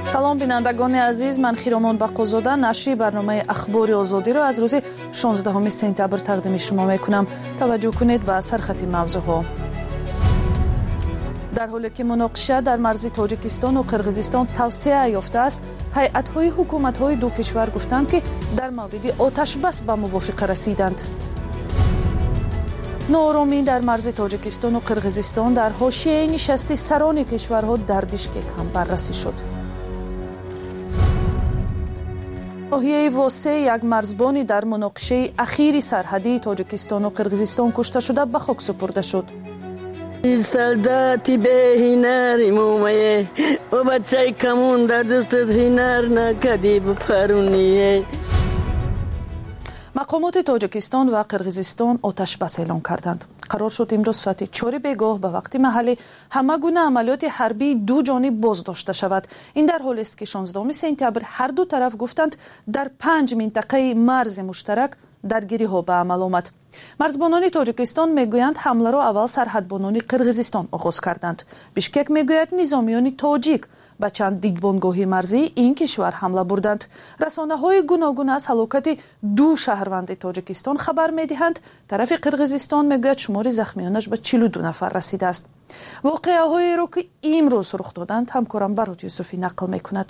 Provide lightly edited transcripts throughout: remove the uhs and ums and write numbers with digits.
салом бинандагони азиз, ман Хиромон Бақозода нашри барномаи ахбори озодиро аз рӯзи 16 сентябр тақдими шумо мекунам. таваҷҷӯҳ кунед ба сархати мавзӯъҳо. дар ҳоле ки муноқиша дар марзи тоҷикистону қирғизистон тавсеа ёфтааст, ҳайъатҳои ҳукуматҳои ду кишвар гуфтанд ки дар мавриди оташбас ба мувофиқа расиданд. нооромӣ дар марзи тоҷикистону қирғизистон дар ҳошияи нишасти сарони кишварҳо дар Бишкек ҳам баррасӣ шуд. ноҳияи Восе як марзбони дар муноқишаи ахири сарҳадии тоҷикистону қирғизистон кушта шуда ба хок супурда шуд. солдати беҳинар имомае о бачаи камон дар дустат ҳинар накади паруние. мақомоти тоҷикистон ва қирғизистон оташбас эълон карданд. қарор шуд имрӯз соати 4 бегоҳ ба вақти маҳаллӣ ҳама гуна амалиёти ҳарбии ду ҷониб боздошта шавад. ин дар ҳолест ки 16 сентябр ҳар ду тараф гуфтанд дар 5 минтақаи марзи муштарак даргириҳо ба амал омад. марзбонони тоҷикистон мегӯянд ҳамларо аввал сарҳадбонони қирғизистон оғоз карданд. Бишкек мегӯяд низомиёни тоҷик ба чанд дидбонгоҳи марзии ин кишвар ҳамла бурданд. расонаҳои гуногун аз ҳалокати ду шаҳрванди тоҷикистон хабар медиҳанд. тарафи қирғизистон мегӯяд шумори захмиёнаш ба 42 нафар расидааст. воқеаҳоеро ки имрӯз рух доданд ҳамкорам Барот Юсуфӣ нақл мекунад.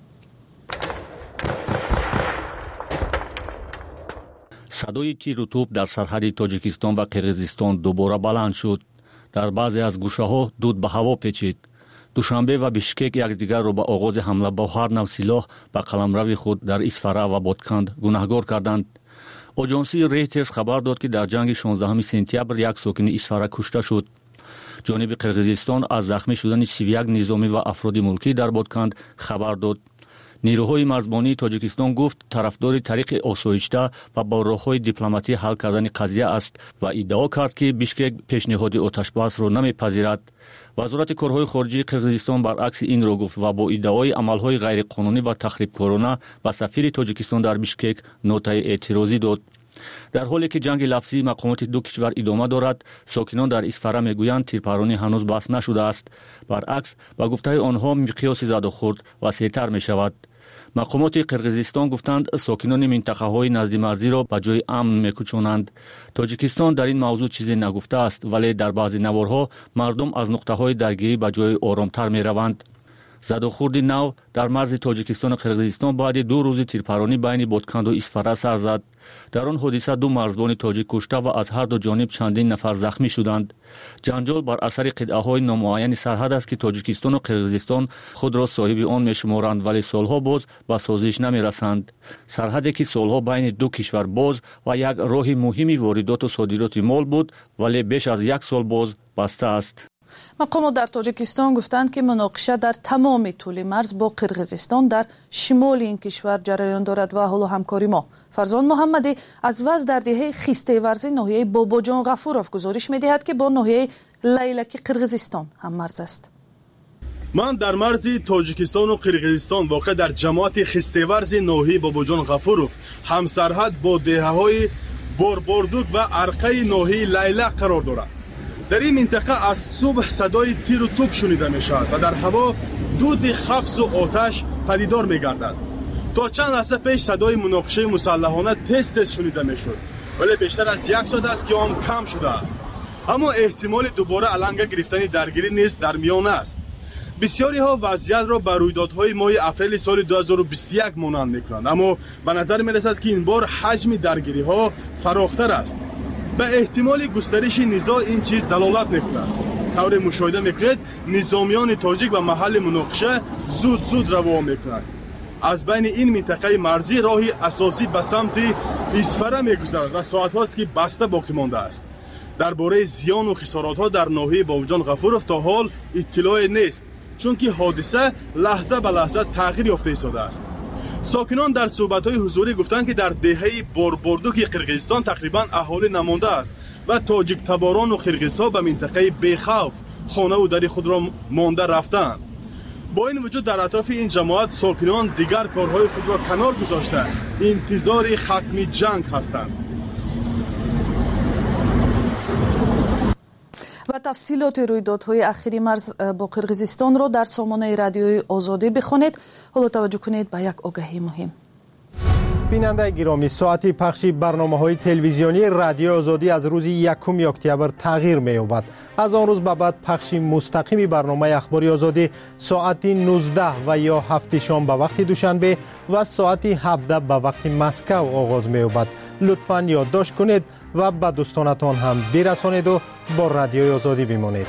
садои тиру тӯб дар сарҳади тоҷикистон ва қирғизистон дубора баланд шуд. дар баъзе аз гӯшаҳо дуд ба ҳаво печид. душанбе ва Бишкек якдигарро ба оғози ҳамла бо ҳар нав силоҳ ба қаламрави худ дар Исфара ва Ботканд гунаҳгор карданд. оҷонсии Рейтерс хабар дод ки дар ҷанги 16 сентябр як сокини Исфара кушта шуд. ҷониби Қирғизистон аз захмӣ шудани 31 низомӣ ва афроди мулкӣ дар Ботканд хабар дод. نیروهای مرزبانی تاجیکستان گفت طرفدار طریق آسایشته و با راه‌های دیپلماتی حل کردن قضیه است و ادعا کرد که بیشکک پیشنهاد آتشبس را نمی‌پذیرد. وزارت کارهای خارجه قرقیزستان برعکس این را گفت و با ادعای عملهای غیرقانونی و تخریبکارانه به سفیر تاجیکستان در بیشکک نوت‌ی اعتراضی داد. در حالی که جنگ لفظی مقامات دو کشور ادامه دارد، ساکنان در اسفره میگویند تیرپرانی هنوز بس نشده است. برعکس با گفته آنها مقیاس زد و خورد وسیع‌تر می‌شود. مقامات قرقیزستان گفتند ساکنان منطقه‌های نزد مرزی را به جای امن می‌کوچانند. تاجیکستان در این موضوع چیزی نگفته است، ولی در بعضی نوارها مردم از نقطه‌های درگیری به جای آرام‌تر می‌روند. زد و خورد نو در مرز تاجیکستان و قرقیزستان بعد 2 روز تیرپرانی بین بادکند و اسفره سر زد. در آن حادثه 2 مرزبان تاجیک کشته و از هر دو جانب چندین نفر زخمی شدند. جنجال بر اثر قطعه‌های نامعین سرحد است که تاجیکستان و قرقیزستان خود را صاحب آن می‌شمارند، ولی سالها باز به سازش نمی‌رسند. سرحدی که سالها بین دو کشور باز و یک راه مهمی واردات و صادرات مال بود، ولی بیش از 1 سال باز بسته است. مقامات در تاجیکستان گفتند که مناقشه در تمام طول مرز با قرقیزستان در شمال این کشور جریان دارد و حالا همکاری ما فرزان محمدی از وضع در دهه خیسته ورزی ناحیه باباجان غفورov گزارش می‌دهد که با ناحیه لیلکی قرقیزستان هم مرز است. من در مرز تاجیکستان و قرقیزستان واقع در جماعت خیسته ورزی ناحیه باباجان غفورov هم سرحد با دهه‌های بوربوردوک و ارقه ناحیه لیلک قرار دارد. در این منطقه از صبح صدای تیر و توپ شنیده می شود و در هوا دود خفت و آتش پدیدار می گردد. تا چند لحظه پیش صدای مناقشه مسلحانه تست شنیده می شد، ولی بیشتر از 1 ساعت است که آن کم شده است. اما احتمال دوباره علنگ گرفتن درگیری نیز در میان است. بسیاری ها وضعیت را بر رویدادهای ماه اپریل سال 2021 مانند می کنند، اما به نظر می رسد که این بار حجم درگیری ها فراختر است. به احتمال گسترش نزاع این چیز دلالت می‌کند. طور مشاهده می‌کنید نظامیان تاجیک و محل مناقشه زود روان می‌کنند. از بین این منطقه مرزی راهی اساسی به سمت اسفره می‌گذرد و ساعت‌هاست که بسته باقی مانده است. درباره زیان و خسارات‌ها در ناحیه باباجان غفورov تا حال اطلاعی نیست، چون که حادثه لحظه به لحظه تغییر یافته ایستاده است. ساکنان در صحبت‌های حضوری گفتند که در دهه بوربوردوک قرقیزستان تقریباً اهالی نمانده است و تاجیک تباران و قرقیزها به منطقه بیخوف خانه و در خود را مانده رفتند. با این وجود در اطراف این جماعت ساکنان دیگر کارهای خود را کنار گذاشته انتظار ختم جنگ هستند. و تفصیلات رویدادهای اخیری مرز با قرقیزستان را در سامانه رادیوی آزادی بخوانید. حالا توجه کنید به یک آگهی مهم. بیننده گرامی، ساعت پخش برنامه‌های تلویزیونی رادیو آزادی از روز 1 اکتبر تغییر می‌یابد. از آن روز به بعد پخش مستقیم برنامه اخباری آزادی ساعت 19 و یا 7 شام به وقت دوشنبه و ساعت 17 به وقت مسکو آغاز می‌یابد. لطفاً یادداشت کنید و به دوستانتان هم برسانید و با رادیو آزادی بمانید.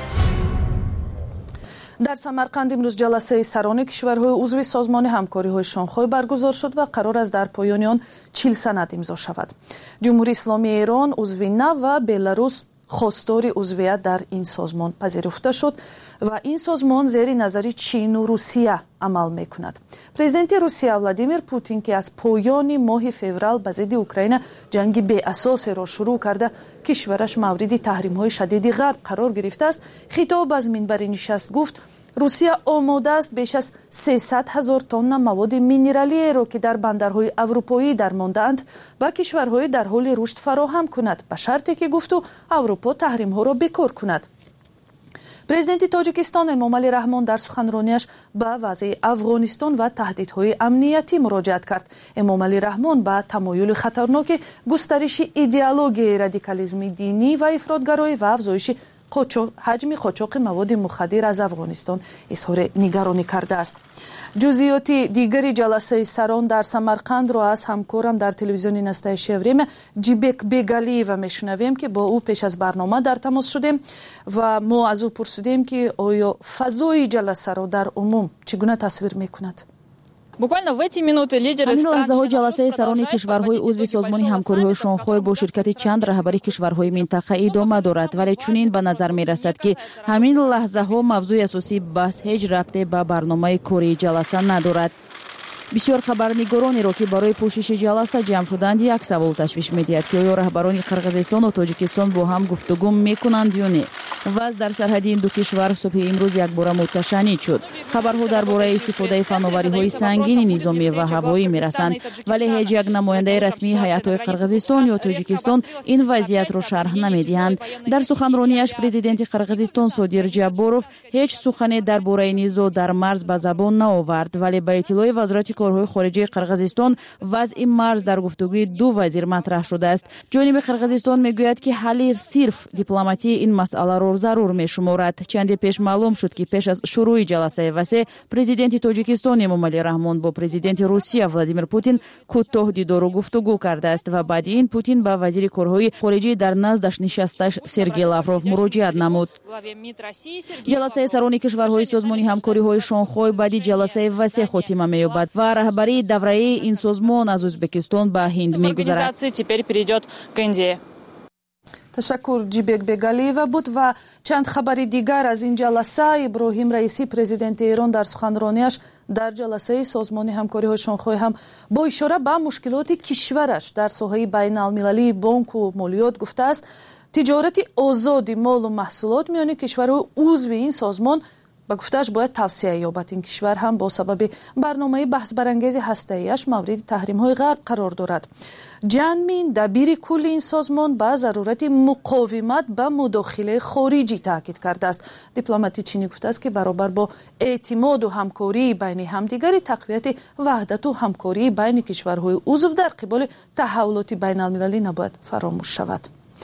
در سمرقند امروز جلسه سران کشورهای عضو سازمان همکاری‌های شانگهای برگزار شد و قرار است در پایان آن 40 سند امضا شود. جمهوری اسلامی ایران عضو نو و بلاروس خواستار عضویت در این سازمان پذیرفته شد و این سازمان زیر نظر چین و روسیه عمل میکند. پرزیدنت روسیه ولادیمیر پوتین که از پایان ماه فوریه به ضد اوکراین جنگ بی اساس را شروع کرده کشورش مورد تحریم‌های شدید غرب قرار گرفته است، خطاب از منبر نشست گفت روسیه آماده است بیش از 300,000 تن مواد مینرالی را که در بندرهای اروپایی درمانده‌اند و کشورهای در حال رشد فراهم کند، به شرطی که گفت اروپا تحریم‌ها را بیکار کند. پرزیدنت تاجیکستان امامعلی رحمان در سخنرانیش به وضع افغانستان و تهدیدهای امنیتی مراجعت کرد. امامعلی رحمان به تمایل خطرناک گسترش ایدئولوژی رادیکالیسم دینی و افراطگرایی و افزایش حجم قاچاق مواد مخدر از افغانستان اظهار نگرانی کرده است. جزئیات دیگری جلسه سران در سمرقند را از همکارم در تلویزیون نستایش وریم جیبک بیگالیو میشنویم که با او پیش از برنامه در تماس شدیم و ما از او پرسیدیم که آیا فضای جلسه را در عموم چگونه تصویر میکند. همین لحظه ها جلسه سران کشورهای عضو سازمان همکاری‌های شانگهای با شرکت چند رهبری کشورهای منطقه ادامه دارد، ولی چنین به نظر می رسد که همین لحظه ها موضوع اساسی بحث هیچ ربطی به برنامه کاری جلسه ندارد. بسیار خبرنگارانی را که برای پوشش جلسه جمع شدند یک سوال تشویش می‌دهد که آیا رهبران قرقیزستان و تاجیکستان با هم گفتگو می‌کنند یا نه. وضع در سرحد این دو کشور صبح امروز یک بار متشنج شد. خبرها درباره استفاده فناوری‌های سنگین نظامی و هوایی می‌رسند، ولی هیچ یک نماینده رسمی هیئت‌های قرقیزستان یا تاجیکستان این وضعیت را شرح نمی‌دهند. در سخنرانیش پرزیدنت قرقیزستان صادر جابروف هیچ سخنی درباره نزاع در مرز به زبان نآورد، ولی به اطلاع وزارت کارهای خارجه قرقیزستان وضع مرز در گفتگوی دو وزیر مطرح شده است. جانب قرقیزستان میگوید که حل صرف دیپلماتی این مسئله را ضرور میشمارد. چندی پیش معلوم شد که پیش از شروع جلسه وسیع پرزیدنت تاجیکستان امامعلی رحمان با پرزیدنت روسیه ولادیمیر پوتین کوتاه دیدار و گفتگو کرده است و بعد این پوتین به وزیر کارهای خارجه در نزدش نشستش سرگئی لاوروف مراجعت نمود. جلسه سران کشورهای سازمان همکاری‌های شانگهای بعد جلسه وسیع خاتمه می‌یابد و رهبری دوره این سازمان از ازبکستان به هند می‌گذرد. تشکر جیبک بیگالیو بود. و چند خبر دیگر از این جلسه. ابراهیم رئیسی پرزیدنت ایران در سخنرانیش در جلسه سازمان همکاری‌های شانگهای هم با اشاره به مشکلات کشورش در ساحه بین‌المللی بانک و مالیات گفته است تجارت آزاد مال و محصولات میان کشورهای عضو این سازمان با گفته‌اش باید توسعه یابد. این کشور هم با سبب برنامه بحث برانگیز هسته‌ایش مورد تحریم‌های غرب قرار دارد. جانمین دبیر کل این سازمان با ضرورت مقاومت به مداخله خارجی تاکید کرده است. دیپلمات چینی گفته است که برابر با اعتماد و همکاری بین همدیگری تقویت وحدت و همکاری بین کشورهای عضو در قبال تحولات بین‌المللی نباید فراموش شود.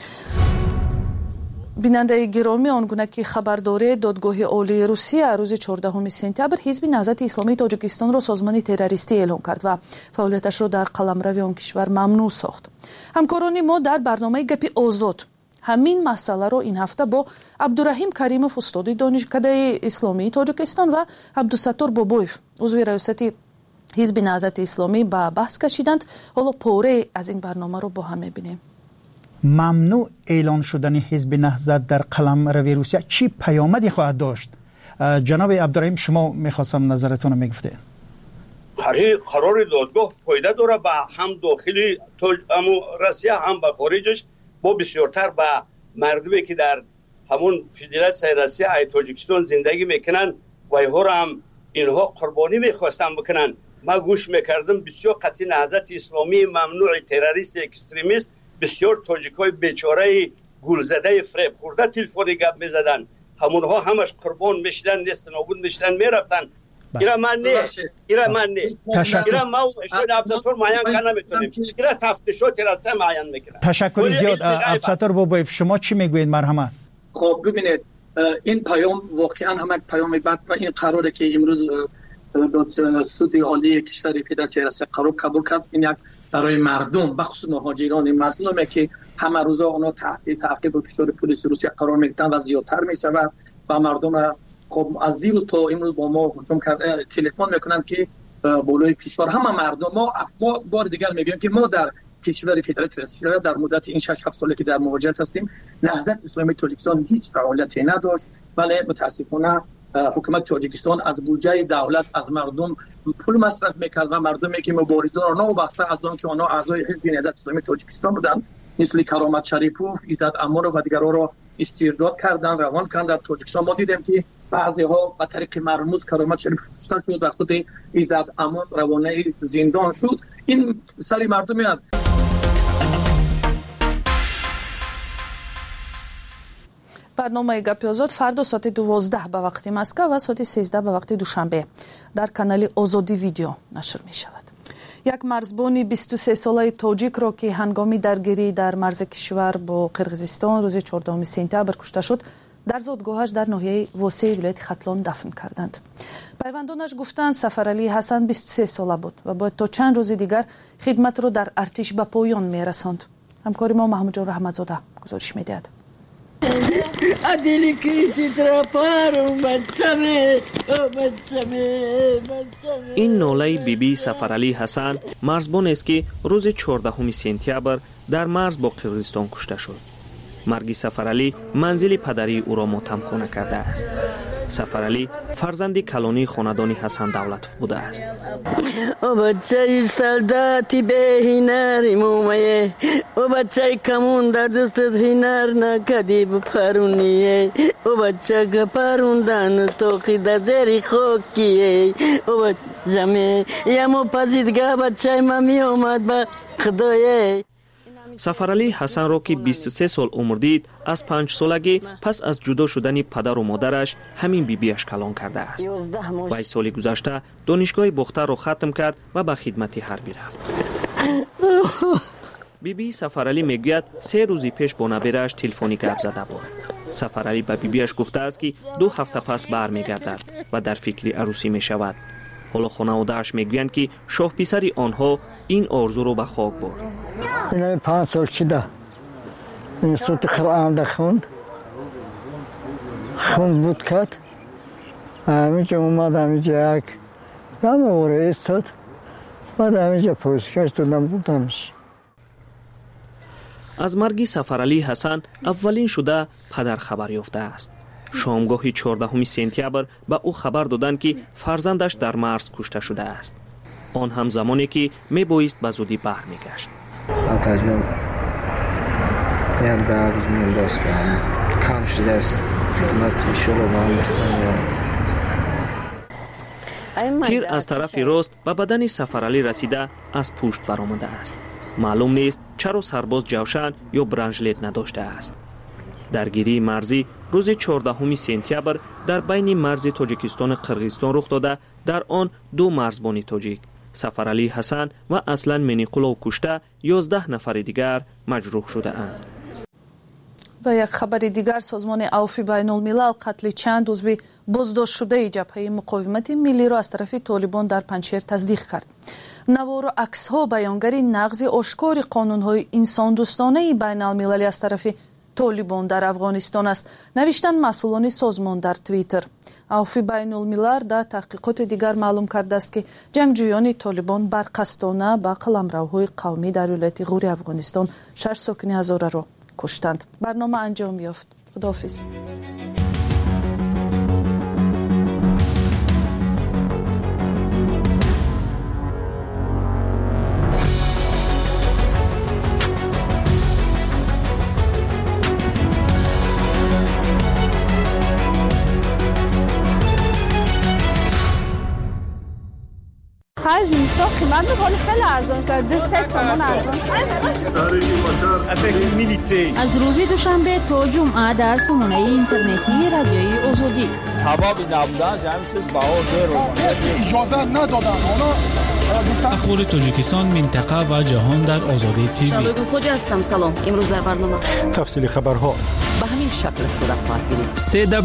بیننده گرامی، آنگونه که خبر داره دادگاه عالی روسیه روز 14 سپتامبر حزب نهضت اسلامی تاجیکستان را سازمان تروریستی اعلام کرد و فعالیتش را در قلمرو آن کشور ممنوع ساخت. همکاران ما در برنامه گپ آزاد همین مسئله را این هفته با عبدالرحیم کریموف استاد دانشکده اسلامی تاجیکستان و عبدالستار بابویف عضو ریاست حزب نهضت اسلامی به بحث کشیدند. حالا پاره از این برنامه رو با هم می‌بینیم. ممنوع اعلان شدن حزب نهضت در قلمرو روسیه چی پیامدی خواهد داشت؟ جناب عبدالرحیم، شما میخواستم نظرتون رو میگفته. قرار دادگاه فایده داره به هم داخلی روسیه هم به خارجش، با بسیارتر به مردمی که در همون فدراسیون روسیه ای تاجیکستان زندگی میکنن و اینها قربانی میخواستن بکنن. ما گوش میکردم بسیار قطعی نهضت اسلامی ممنوع تروریست اکستریمیست بسیار تاجیکای بیچاره گولزده فریب خورده تلفنی گپ میزدن، همونها همش قربان میشدن، نیست نابود میشدن، میرفتن. ایرا من نه، ایرا من ما شاید افسر معین کنه میتونیم، ایرا تفتیشات راسته معین میکنه. تشکر زیاد افسر بابایف. شما چی میگوین مرحمت؟ خب ببینید این پیام واقعا هم یک پیام بد و این قراره که امروز سود عالی کشور فدراسیون رئیس قرار قبول کرد. این یک برای مردم بخصوص مهاجران مظلومه که همه روزا اونا تحت تعقیب کشور پلیس روسیه قرار میگیرن و زیادتر میشود و مردم خب از دیروز تا امروز با ما هجوم کرده تلفن میکنن که بالای کشور همه مردم ما بار دیگر میگیم که ما در کشور فدراسیون در مدت این 6-7 ساله که در مهاجرت هستیم نهضت اسلامی تاجیکستان هیچ فعالیتی نداشت، ولی متاسفانه حکومت تاجیکستان از بودجه دولت از مردم پول مصرف میکرد و مردمی که مبارزان را وابسته از آن که آنها اعضای حزب نهضت اسلامی تاجیکستان بودند مثل کرامت شریفوف، ایزد امار و دیگرها را استرداد کردند، روان کردند. در تاجیکستان ما دیدیم که بعضی ها به طریق مرموز کرامت شریف کشته شد و خود ایزد امان روانه زندان شد. این سری مردم میاد. برنامه گپی آزاد فردا ساعت 12 به وقت مسکو و ساعت 13 به وقت دوشنبه در کانال آزادی ویدیو نشر می شود. یک مرزبان 23 ساله تاجیک را که هنگامی درگیری در مرز کشور با قرقیزستان روز 14 سپتامبر کشته شد در زادگاهش در ناحیه واسه ولایت ختلان دفن کردند. پیوندانش گفتند سفرعلی حسن 23 ساله بود و باید تا چند روز دیگر خدمت را در ارتش به پایان می رساند. همکار ما محمد جان رحمتزاده گزارش می دهد. این ناله بیبی سفرعلی حسن مرزبان است که روز 14 سپتامبر در مرز با قرقیزستان کشته شد. مرگ سفرعلی منزل پدری او را ماتمخانه کرده است. سفرعلی فرزند کلانی خاندان حسن دولتوف بوده است. او بچه سلداتی به هنر مومه، او بچه کمون در دستت هنر نکدی بپرونیه، او بچه گپروندن توقی در زیر خوکیه، او بچه یمو پزیدگاه بچه ممی اومد به خدایه. سفرعلی حسن را که 23 سال عمر دید از 5 سالگی پس از جدا شدن پدر و مادرش همین بیبیش کلان کرده است. وی سال گذشته دانشگاه بختر را ختم کرد و به خدمت حربی رفت. بیبی سفرعلی میگوید 3 روز پیش با نبیرش تلفنی گپ زده بود. سفرعلی به بیبیش گفته است که 2 هفته پس برمیگردد و در فکر عروسی می شود. حالا خانواده‌اش میگویند که شاه پسری آنها این آرزو رو به خاک برد. این 5 سال شده این صوت قرآن ده خوند بود کرد همیشه اومد همیشه یک همه وره استاد بعد همیشه پوزکش دادم بودمش. از مرگ سفرعلی حسن اولین شده پدر خبر یافته است. شامگاه 14 سپتامبر به او خبر دادند که فرزندش در مرز کشته شده است. آن هم زمانی که می بایست به زودی برمیگشت. تجربه در روز باز کنم کم شده است خدمت شروع تیر از طرف راست به بدن سفرعلی رسیده از پشت برآمده است. معلوم نیست چرا سرباز جوشن یا برنجلت نداشته است. درگیری مرزی روز 14 سپتامبر در بین مرز تاجیکستان و قرقیزستان رخ داده. در آن 2 مرزبان تاجیک سفرعلی حسن و اصلا منیقلو کشته 11 نفر دیگر مجروح شده اند. و یک خبر دیگر سازمان عفو بین الملل قتل چند عضو بازداشت شده جبهه مقاومت ملی را از طرف طالبان در پنجشیر تصدیق کرد. نوار و عکس ها بیانگر نقض آشکار قانون های انسان دوستانه بین المللی از طرف طالبان در افغانستان است، نوشتن مسئولان سازمان در توییتر. عفو بین الملل در تحقیقات دیگر معلوم کرده است که جنگجویان طالبان برقصدانه با قلمروهای قومی در ولایت غور افغانستان 6 ساکن هزاره را کشتند. برنامه انجام یافت. خداحافظ. خرج اینستا قیمت میکنه خیلی ارزان شد 2-3 تومان ارزان شد. از روز دوشنبه تا جمعه در سامانه اینترنتی رادیوی آزادی سبب نبودن همین چیز بها زیرو اجازه ندادن اخبار تاجیکستان منطقه و جهان در آزادی تیوی. شامگل خوجا هستم. سلام. امروز در برنامه تفصیل خبرها به همین شکل صورت خواهد گرفت.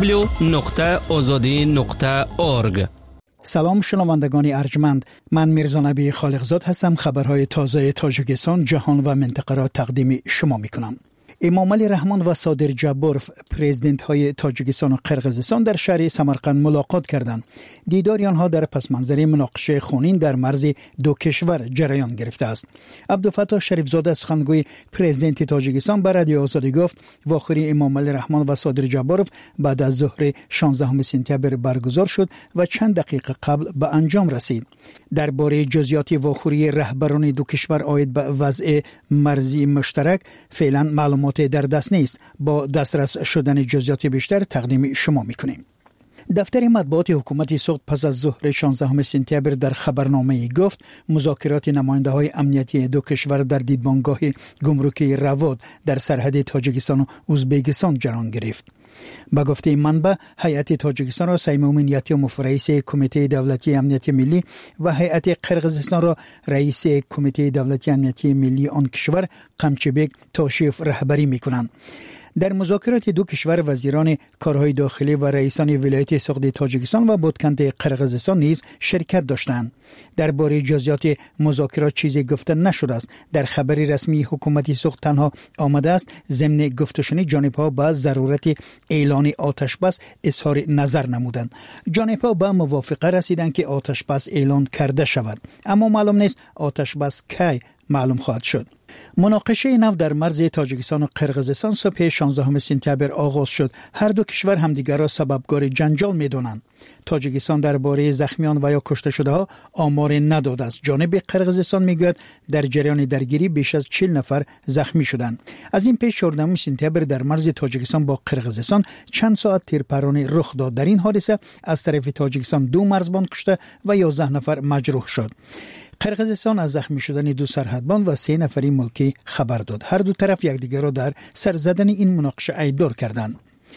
www.azadi.org. سلام شنوندگان ارجمند، من میرزا نبی خالقزاد هستم. خبرهای تازه تاجیکستان، جهان و منطقه را تقدیم شما میکنم. امام علی رحمان و صادر جباروف پرزیدنت های تاجیکستان و قرقیزستان در شهر سمرقند ملاقات کردند. دیدار آنها در پس منظر مناقشه خونین در مرز دو کشور جریان گرفته است. عبدالفتاح شریف زاده سخنگوی پرزیدنت تاجیکستان به رادیو آزادی گفت واخوری امام علی رحمان و صادر جباروف بعد از ظهر 16 سپتامبر برگزار شد و چند دقیقه قبل به انجام رسید. درباره جزئیات واخوری رهبران دو کشور عاید به وضع مرزی مشترک فعلا معلومات در دست نیست. با دسترس شدن جزئیات بیشتر تقدیم شما میکنیم. دفتر مطبوعات حکومت سوخت پس از ظهر 16 سپتامبر در خبرنامه‌ای گفت مذاکرات نماینده‌های امنیتی دو کشور در دیدبانگاه گمرکی رواد در سرحد تاجیکستان و ازبکستان جریان گرفت. با گفته منبع هیئت تاجیکستان را سیمومین یتیموف رئیس کمیته دولتی امنیت ملی و هیئت قرقیزستان را رئیس کمیته دولتی امنیتی ملی آن کشور قمچبک تاشیف رهبری می‌کنند. در مذاکرات دو کشور وزیران کارهای داخلی و رئیسان ولایت سوخت تاجیکستان و بودکند قرقیزستان نیز شرکت داشتند. درباره جزئیات مذاکرات چیزی گفته نشده است. در خبری رسمی حکومت سوخت تنها آمده است ضمن گفتشنی جانب‌ها با ضرورت اعلان آتش بس اظهار نظر نمودند. جانب‌ها به موافقه رسیدند که آتش بس اعلان کرده شود، اما معلوم نیست آتش بس کی معلوم خواهد شد. مناقشه نو در مرز تاجیکستان و قرقیزستان صبح 16 سپتامبر آغاز شد. هر دو کشور همدیگر را سببگار جنجال می‌دانند. تاجیکستان درباره زخمیان و یا کشته شده ها آمار نداده است. جانب قرقیزستان میگوید در جریان درگیری بیش از 40 نفر زخمی شدند. از این پیش 14 سپتامبر در مرز تاجیکستان با قرقیزستان چند ساعت تیرپرانی رخ داد. در این حادثه از طرف تاجیکستان 2 مرزبان کشته و 11 نفر مجروح شد. قرقیزستان از زخمی شدن 2 سرحدبان و 3 نفری ملکی خبر داد. هر دو طرف یکدیگر را در سر زدن این مناقشه ایدار کردند.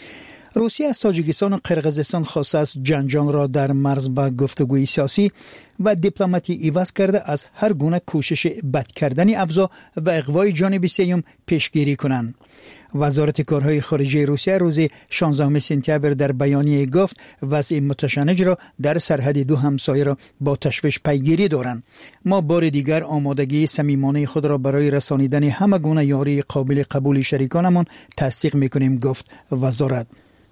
روسیه از تاجیکستان و قرقیزستان خواسته است جنجال را در مرز با گفتگوی سیاسی و دیپلماتی عوض کرده از هر گونه کوشش بد کردن افزا و اغوای جانب سوم پیشگیری کنند. وزارت کارهای خارجه روسیه روز 16 سپتامبر در بیانیه گفت وضع متشنج را در سرحد دو همسایه را با تشویش پیگیری دارند. ما بار دیگر آمادگی صمیمانه خود را برای رسانیدن همه گونه یاری قابل قبول شریکانمان تصدیق می‌کنیم، گفت وزارت.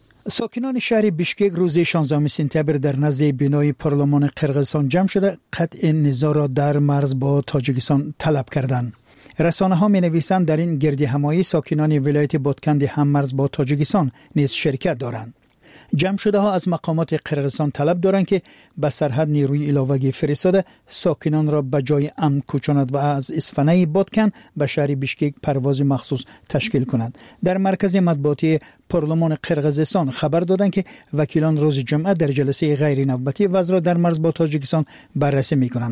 ساکنان شهر بیشکک روز 16 سپتامبر در نزد بنای پارلمان قرقیزستان جمع شده قطع نزاع را در مرز با تاجیکستان طلب کردند. رسانه ها می نویسند در این گرد همایی ساکنان ولایت بودکند هممرز با تاجیکستان نیز شرکت دارند. جمع شده ها از مقامات قرقیزستان طلب دارند که به سرحد نیروی علاوه‌ای فرستاده ساکنان را به جای امن کوچاند و از اسفنه بودکند به شهر بیشکک پرواز مخصوص تشکیل کند. در مرکز مطبوعاتی پارلمان قرقیزستان خبر دادند که وکیلان روز جمعه در جلسه غیر نوبتی وضع را در مرز با تاجیکستان بررسی می‌کنند.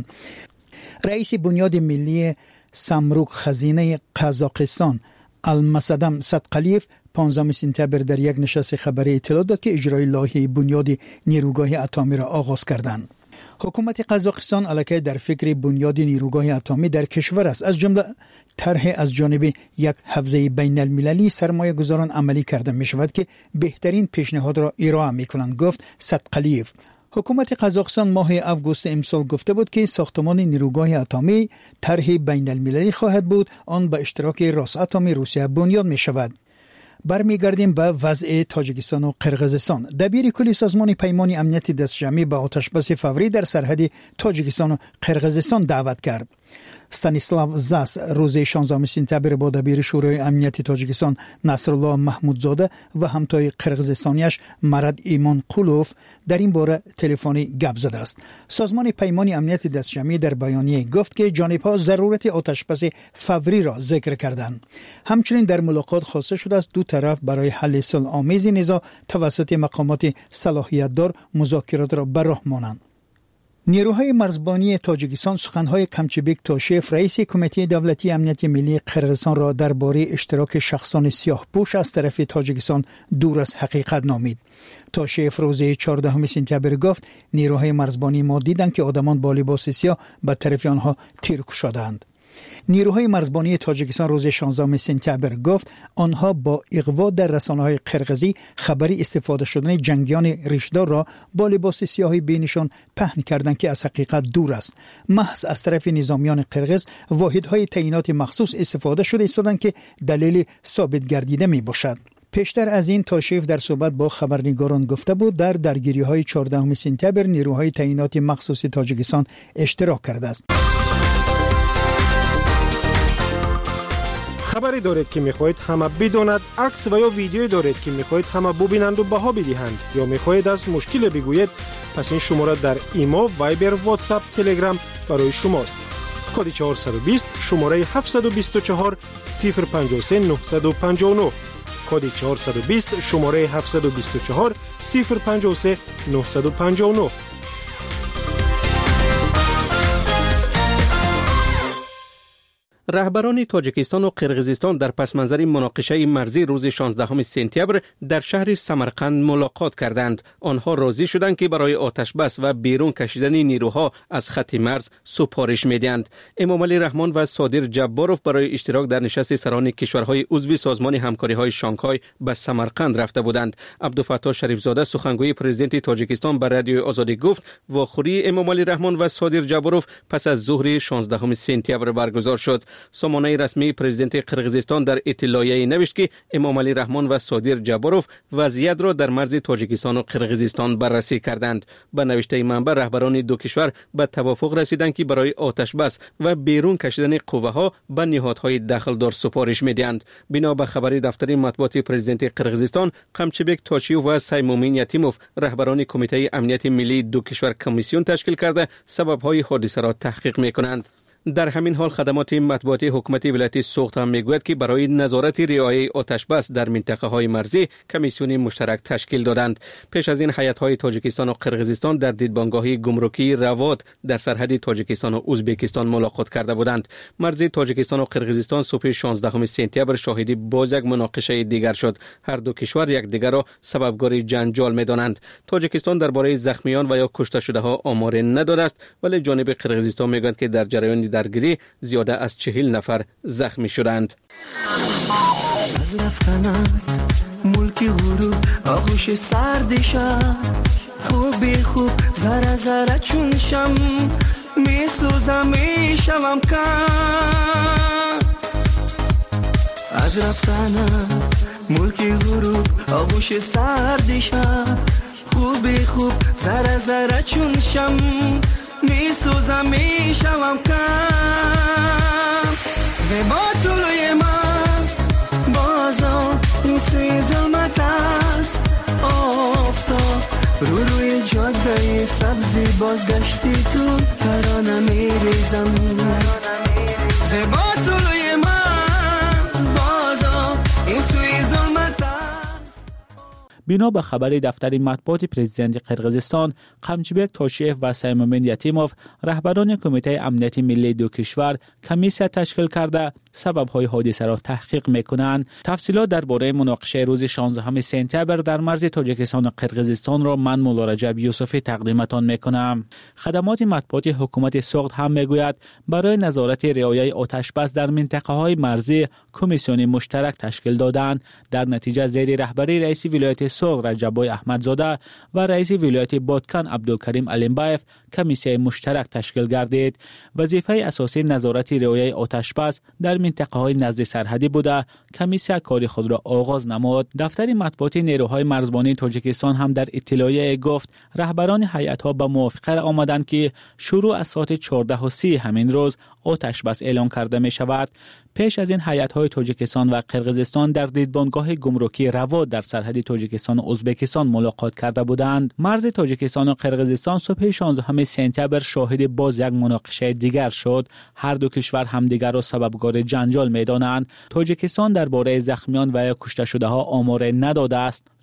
رئیس بنیاد ملی سمروک خزینه قزاقستان المصدم صدقلیف 15 سپتامبر در یک نشست خبری اطلاع داد که اجرای لایحه بنیاد نیروگاه اتمی را آغاز کردند. حکومت قزاقستان الکی در فکر بنیاد نیروگاه اتمی در کشور است، از جمله طرح از جانب یک حوزه بین المللی سرمایه گذاران عملی کرده می شود که بهترین پیشنهاد را ارائه می کنند، گفت صدقلیف. حکومت قزاقستان ماه اوگوست امسال گفته بود که ساختمان نیروگاه اتمی طرح بین المللی خواهد بود، آن به اشتراک راساتمی روسیه بنیاد می شود. برمیگردیم به وضع تاجیکستان و قرقیزستان. دبیر کلی سازمان پیمان امنیت دستجمعی به آتشبس فوری در سرحد تاجیکستان و قرقیزستان دعوت کرد. استانیسلاو زاس روز 16 سپتامبر با دبیر شورای امنیت تاجیکستان نصرالله محمودزاده و همتای قرقیزستانیش مراد ایمان قولوف در این باره تلفنی گپ زده است. سازمان پیمان امنیت دستجمعی در بیانیه گفت که جانب‌ها ضرورت آتشبس فوری را ذکر کردند. همچنین در ملاقات خواسته شده است دو طرف برای حل صلح‌آمیز نزاع توسط مقامات صلاحیت دار مذاکرات را به راه مانند. نیروهای مرزبانی تاجیکستان سخنهای کمچبک توشیف رئیس کمیته دولتی امنیت ملی قرقیزستان را درباره اشتراک شخصان سیاه‌پوش از طرف تاجیکستان دور از حقیقت نامید. توشیف روز 14 سپتامبر گفت نیروهای مرزبانی ما دیدند که آدمان با لباس سیاه به طرف آنها تیر کشیدند. نیروهای مرزبانی تاجیکستان روز 16 سپتامبر گفت آنها با اغوا در رسانه‌های قرقیزی خبری استفاده شدن جنگیان ریشدار را با لباس سیاهی بینشان پهن کردند که از حقیقت دور است. محض از طرف نظامیان قرقیز واحدهای تعیینات مخصوص استفاده شده ایستادند که دلیل ثابت گردیده می باشد. پیشتر از این توشیف در صحبت با خبرنگاران گفته بود در درگیری‌های 14 سپتامبر نیروهای تعیینات مخصوص تاجیکستان اشتراک کرده است. خبری دارید که میخواهید همه بداند، عکس و یا ویدیویی دارید که میخواهید همه ببینند و بها بدهند یا میخواهید از مشکل بگویید، پس این شماره در ایمو، وایبر، واتساپ، تلگرام برای شماست. کد 420 شماره 724 053 959 کد 420 شماره 724 053 959. رهبران تاجیکستان و قرقیزستان در پس منظر مناقشه مرزی روز 16 سپتامبر در شهر سمرقند ملاقات کردند. آنها راضی شدند که برای آتش بس و بیرون کشیدن نیروها از خط مرز سفارش می‌دهند. امام علی رحمان و صادر جباروف برای اشتراک در نشست سران کشورهای عضو سازمان همکاری‌های شانگهای به سمرقند رفته بودند. عبدالفتاح شریفزاده سخنگوی پرزیدنت تاجیکستان بر رادیو آزادی گفت واخوری امام علی رحمان و صادر جباروف پس از ظهر 16 سپتامبر برگزار شد. سامانه رسمی پرزیدنت قرقیزستان در اطلاعیه‌ای نوشت که امام علی رحمان و صادر جباروف وضعیت را در مرز تاجیکستان و قرقیزستان بررسی کردند. به نوشته منبع رهبران دو کشور به توافق رسیدند که برای آتش بس و بیرون کشیدن قوه‌ها به نهادهای دخلدار سفارش می‌دهند. بنا به خبری دفتر مطبوعات پرزیدنت قرقیزستان، قمچبک توشیف و سیمومین یتیموف رهبران کمیته امنیت ملی دو کشور کمیسیون تشکیل کرده سبب‌های حادثه را تحقیق می‌کنند. در همین حال خدمات مطبوعاتی حکومت ولایت سوخت هم میگوید که برای نظارت رعایت آتش بس در منطقه های مرزی کمیسیون مشترک تشکیل دادند. پیش از این هیئت های تاجیکستان و قرقیزستان در دیدبانگاه گمرکی رواد در سرحد تاجیکستان و ازبکستان ملاقات کرده بودند. مرز تاجیکستان و قرقیزستان صبح 16 سپتامبر شاهد باز یک مناقشه دیگر شد. هر دو کشور یکدیگر را سببگار جنجال می‌دانند. تاجیکستان درباره زخمیان و یا کشته شده ها آمار نداده است، ولی جانب قرقیزستان میگوید که در جریان درگیری زیاده از 40 نفر زخمی شدند. از رفتنت ملک غروب آغوش سرد شب خوبی خوب ذره ذره چون شم میسوزم میشوم کم. از رفتنت ملک غروب آغوش سرد شب خوبی خوب ذره ذره چون شم میسوزم میشوم کم. زیبا طلوی من بازم این سوی ظلمت است آفتاب روی جاده سبزی بازگشتی تو ترانه میریزم. زیبا طلوی من بازم این سوی ظلمت است. بنا به خبر دفتر مطبوعات پرزیدنت قرقیزستان، قمچبک توشیف و سیمومین یتیموف رهبران کمیته امنیت ملی دو کشور کمیسیون تشکیل کرده سبب‌های حادثه را تحقیق می‌کنند. تفصیلات درباره مناقشه روز 16 سپتامبر در مرز تاجیکستان و قرقیزستان را من مولا رجب یوسفی تقدیمتان می‌کنم. خدمات مطبوعات حکومت سوخت هم می‌گوید برای نظارت رعایت آتش بس در منطقه‌های مرزی کمیسیون مشترک تشکیل دادند. در نتیجه زیر رهبری رئیس ولایت سوخت رجبای احمدزاده و رئیس ولایت بادکن عبدالکریم علمبایف کمیسیون مشترک تشکیل گردید. وظیفه اساسی نظارت رعایت آتش بس در منطقه‌های نزد سرحدی بوده. کمیسیون کار خود را آغاز نمود. دفتر مطبوعاتی نیروهای مرزبانی تاجیکستان هم در اطلاعیه گفت رهبران هیئت‌ها به موافقه آمدند که شروع از ساعت 14:30 همین روز آتش بس اعلام کرده می شود. پیش از این هیئت‌های تاجیکستان و قرقیزستان در دیدبانگاه گمرکی رواد در سرحد تاجیکستان و ازبکستان ملاقات کرده بودند. مرز تاجیکستان و قرقیزستان صبح 16 سپتامبر شاهد باز یک مناقشه دیگر شد. هر دو کشور همدیگر را سببگار جنجال می‌دانند. تاجیکستان درباره زخمیان و کشته شده ها آمار نداده است.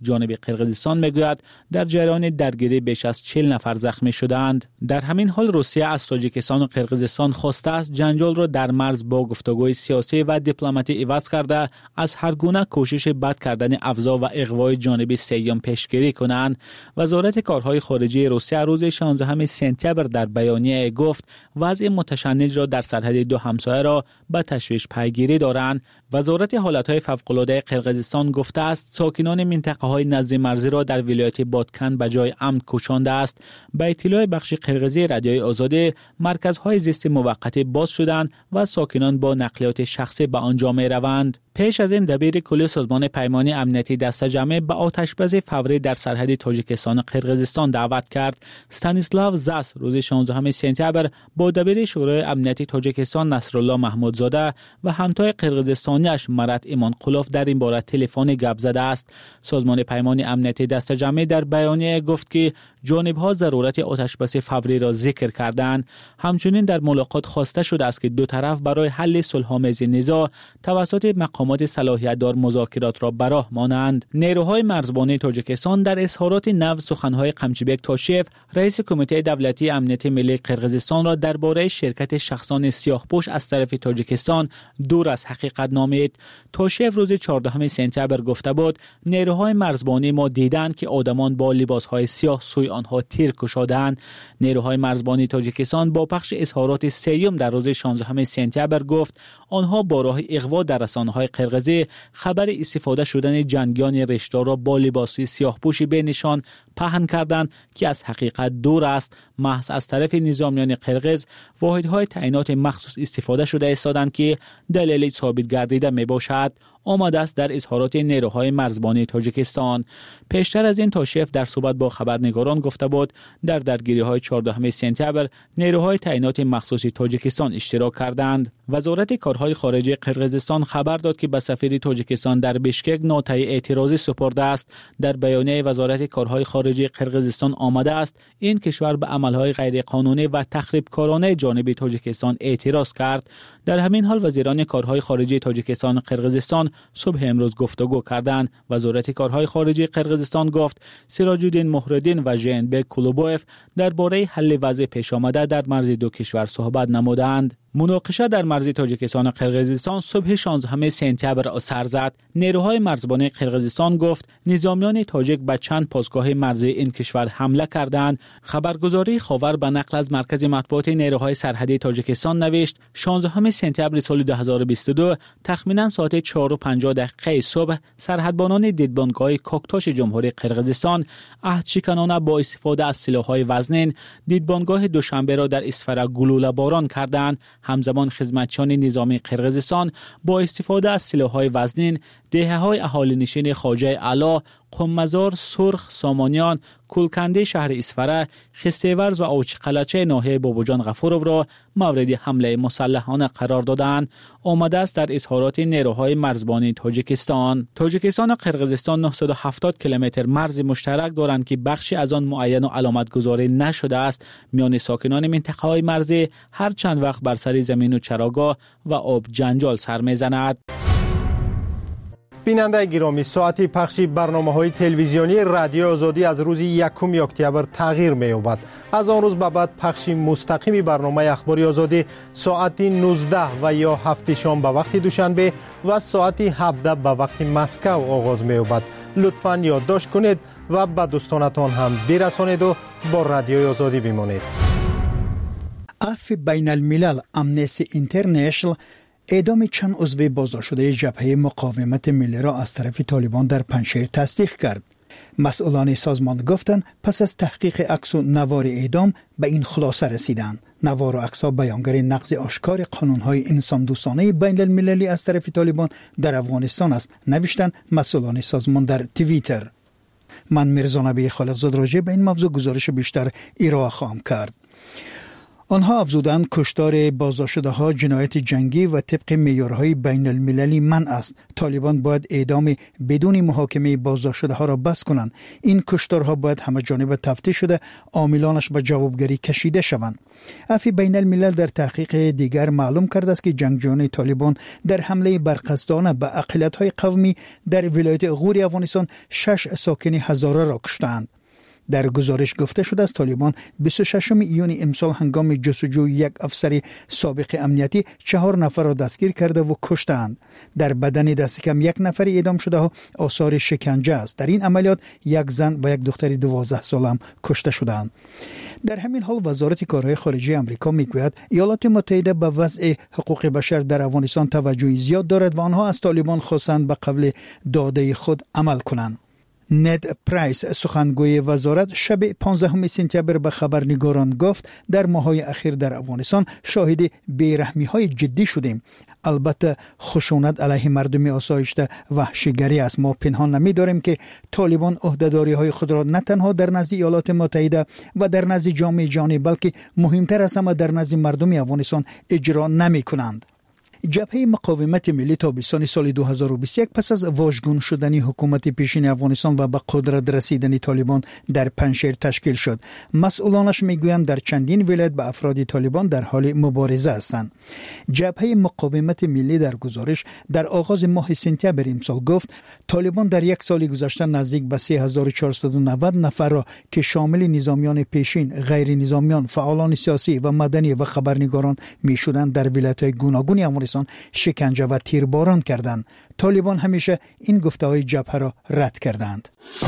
جانب قرقیزستان میگوید در جریان درگیری بیش از 40 نفر زخمی شدند. در همین حال روسیه از تاجیکستان و قرقیزستان خواسته است جنجال را در مرز با گفتگوی سیاسی و دیپلماتی عوض کرده از هر گونه کوشش بد کردن افزا و اغوای جانب سیام پیشگیری کنند. وزارت کارهای خارجه روسیه روز 16 سپتامبر در بیانیه گفت وضع متشنج را در سرحد دو همسایه را به تشویش پیگیری دارند. وزارت حالتهای فوق‌العاده قرقیزستان گفته است ساکنان منطقه‌های نزد مرزی را در ولایت بادکن به جای امن کوچانده است. به اطلاع بخش قرقیزی رادیوی آزادی، مرکزهای زیست موقتی باز شدند و ساکنان با نقلیات شخصی به آنجا می‌روند. پیش از این دبیر کل سازمان پیمانی امنیتی دسته‌جمعی به آتش‌بس فوری در سرحد تاجیکستان و قرقیزستان دعوت کرد. استانیسلاو زاس روز 16 سپتامبر با دبیر شورای امنیتی تاجیکستان نصرالله محمودزاده و همتای قرقیزستانیش مرات ایمانقلوف در این باره تلفنی گپ زده است. سازمان پیمانی امنیتی دسته‌جمعی در بیانیه گفت که جانب‌ها ضرورت آتش‌بس فوری را ذکر کردند. همچنین در ملاقات خواسته شده است که دو طرف برای حل صلح‌آمیز نزاع توسط مقامات صلاحیت‌دار مذاکرات را به راه مانند. نیروهای مرزبانی تاجیکستان در اظهارات نو سخن‌های قمچیبک تاشیف رئیس کمیته دولتی امنیت ملی قرقیزستان را درباره شرکت شخصان سیاه‌پوش از طرف تاجیکستان دور از حقیقت نامید. تاشیف روز 14 سپتامبر گفته بود نیروهای مرزبانی ما دیدند که آدمان با لباس‌های سیاه سوی آنها تیر کشیدند. نیروهای مرزبانی تاجیکستان با پخش اظهارات سیوم در روز 16 سپتامبر گفت آنها با راه اغوا در رسانه‌های قرقیزی خبر استفاده شدن جنگیان رشتار را با لباسی سیاه‌پوشی به نشان پهن کردند که از حقیقت دور است. محض از طرف نظامیان قرقیز واحدهای تعیینات مخصوص استفاده شده ایستادند که دلیل ثابت گردیده میباشد. آمده است در اظهارات نیروهای مرزبانی تاجیکستان. پیشتر از این تاشیف در صحبت با خبرنگاران گفته بود در درگیری‌های 14 سپتامبر نیروهای تعیینات مخصوص تاجیکستان اشتراک کردند. وزارت کارهای خارجه قرقیزستان خبر داد که به سفیر تاجیکستان در بشکک نوتای اعتراضی سپرده است. در بیانیه وزارت کارهای خارجه قرقیزستان آمده است این کشور به عملهای غیرقانونی و تخریبکارانه جانب تاجیکستان اعتراض کرد. در همین حال وزیران کارهای خارجه تاجیکستان و قرقیزستان صبح امروز گفتگو کردند. وزارت کارهای خارجه قرقیزستان گفت سراج‌الدین مهرالدین و ژینبک کلوبوف درباره حل وضع پیش آمده در مرز دو کشور صحبت نمودند. مناقشه در مرز تاجیکستان و قرقیزستان صبح 16 سپتامبر سر زد. نیروهای مرزبانی قرقیزستان گفت نظامیان تاجیک به چند پاسگاه مرزی این کشور حمله کردند. خبرگزاری خاور به نقل از مرکز مطبوعات نیروهای سرحدی تاجیکستان نوشت 16 سپتامبر سال 2022 تخمینا ساعت 4:50 صبح سرحدبانان دیدبانگاه کوکتاش جمهوری قرقیزستان عهدشکنانه با استفاده از سلاح‌های وزنین دیدبانگاه دوشنبه را در اسفره گلوله باران کردند. همزمان خدمتچیان نظامی قرقیزستان با استفاده از سلاح‌های وزنین دهه‌های اهالی نشین خواجه علا، قم‌مزار، سرخ، سامانیان، کلکنده شهر اسفره، خستیورز و اوچقلچه ناحیه بابوجان غفورov را مورد حمله مسلحانه قرار دادند. آمده است در اظهارات نیروهای مرزبانی تاجیکستان و قرقیزستان 970 کیلومتر مرز مشترک دارند که بخشی از آن معین و علامت گذاری نشده است. میان ساکنان منطقه‌های مرزی هر چند وقت بر سر زمین و چراگاه و آب جنجال سر می‌زند. بیننده گرامی، ساعت پخش برنامه‌های تلویزیونی رادیو آزادی از روز 1 اکتبر تغییر می‌یابد. از آن روز به بعد پخش مستقیم برنامه اخباری آزادی ساعت 19 و یا 7 شام به وقت دوشنبه و ساعت 17 به وقت مسکو آغاز می‌یابد. لطفاً یادداشت کنید و به دوستانتان هم برسانید و با رادیو آزادی بمانید. عفو بین الملل امنستی اینترنشنال اعدام چند عضو بازداشت شده جبهه مقاومت ملی را از طرف طالبان در پنجشیر تصدیق کرد. مسئولان سازمان گفتند پس از تحقیق عکس و نوار اعدام به این خلاصه رسیدند. نوار و عکس‌ها بیانگر نقض آشکار قانون‌های انسان دوستانه بین المللی از طرف طالبان در افغانستان است، نوشتند مسئولان سازمان در توییتر. من میرزا نبی خالقزاد راجع به این موضوع گزارش بیشتر ارائه خواهم کرد. آنها افزودند کشتار بازداشته‌ها جنایت جنگی و طبق معیارهای بین المللی منع است. طالبان باید اعدام بدون محاکمه بازداشته‌ها را بس کنند. این کشتارها باید همه جانبه تفتیش شده، عاملانش به جوابگری کشیده شوند. عفو بین الملل در تحقیق دیگر معلوم کرده است که جنگجویان طالبان در حمله برقصدانه به اقلیت‌های قومی در ولایت غور افغانستان 6 ساکن هزاره را کشتند. در گزارش گفته شده است طالبان 26 ایون امسال هنگام جستجوی یک افسر سابق امنیتی 4 نفر را دستگیر کرده و کشتند. در بدن دست کم 1 نفر اعدام شده ها آثار شکنجه است. در این عملیات 1 زن و 1 دختر 12 ساله هم کشته شدند. در همین حال وزارت کارهای خارجه آمریکا میگوید ایالات متحده به وضع حقوق بشر در افغانستان توجه زیاد دارد و آنها از طالبان خواستند به قول داده خود عمل کنند. ند پرایس سخنگوی وزارت شب 15 سپتامبر به خبرنگاران گفت در ماه‌های اخیر در افغانستان شاهد بیرحمی‌های جدی شدیم. البته خشونت علیه مردم آسایشته وحشیگری است. ما پنهان نمی‌داریم که طالبان عهده‌داری‌های خود را نه تنها در نزد ایالات متحده و در نزد جامعه جهانی بلکه مهمتر از همه در نزد مردم افغانستان اجرا نمی‌کنند. جبهه مقاومت ملی تابستان سال 2021 پس از واژگون شدن حکومت پیشین افغانستان و به قدرت رسیدن طالبان در پنجشیر تشکیل شد. مسئولانش میگویند در چندین ولایت به افراد طالبان در حال مبارزه هستند. جبهه مقاومت ملی در گزارش در آغاز ماه سپتامبر امسال گفت طالبان در 1 سال گذشته نزدیک به 3490 نفر را که شامل نظامیان پیشین، غیر نظامیان، فعالان سیاسی و مدنی و خبرنگاران میشدند در ولایت‌های گوناگون افغانستان شکنجه و تیرباران کردند. طالبان همیشه این گفته‌های جبهه را رد کردند.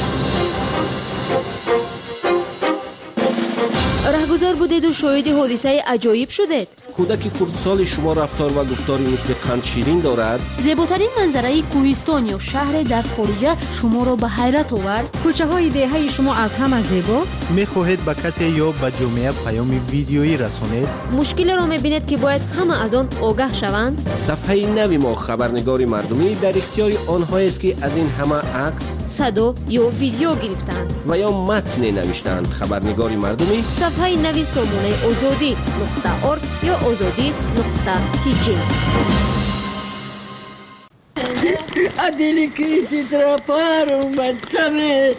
رهگذر بودید و شاهد حادثه عجایب شدید. کودک کردسال شما رفتار و گفتاری مثل قند شیرین دارد. زیباترین منظره کوهستان یا شهر در خارج شما را به حیرت آورد. کوچه های دهه شما از همه زیباست. میخواهید به کسی یا به جامعه پیام ویدیویی رسانید؟ مشکل را میبینید که باید همه از آن آگاه شوند. صفحه نوی ما خبرنگار مردمی در اختیار آنهایی است که از این همه عکس، صدا یا ویدیو گرفتند و یا متن نوشتند. خبرنگار مردمی صفحه نوی سامانه azadi.org یا azadi.tg. Adili kisi traparo bachame.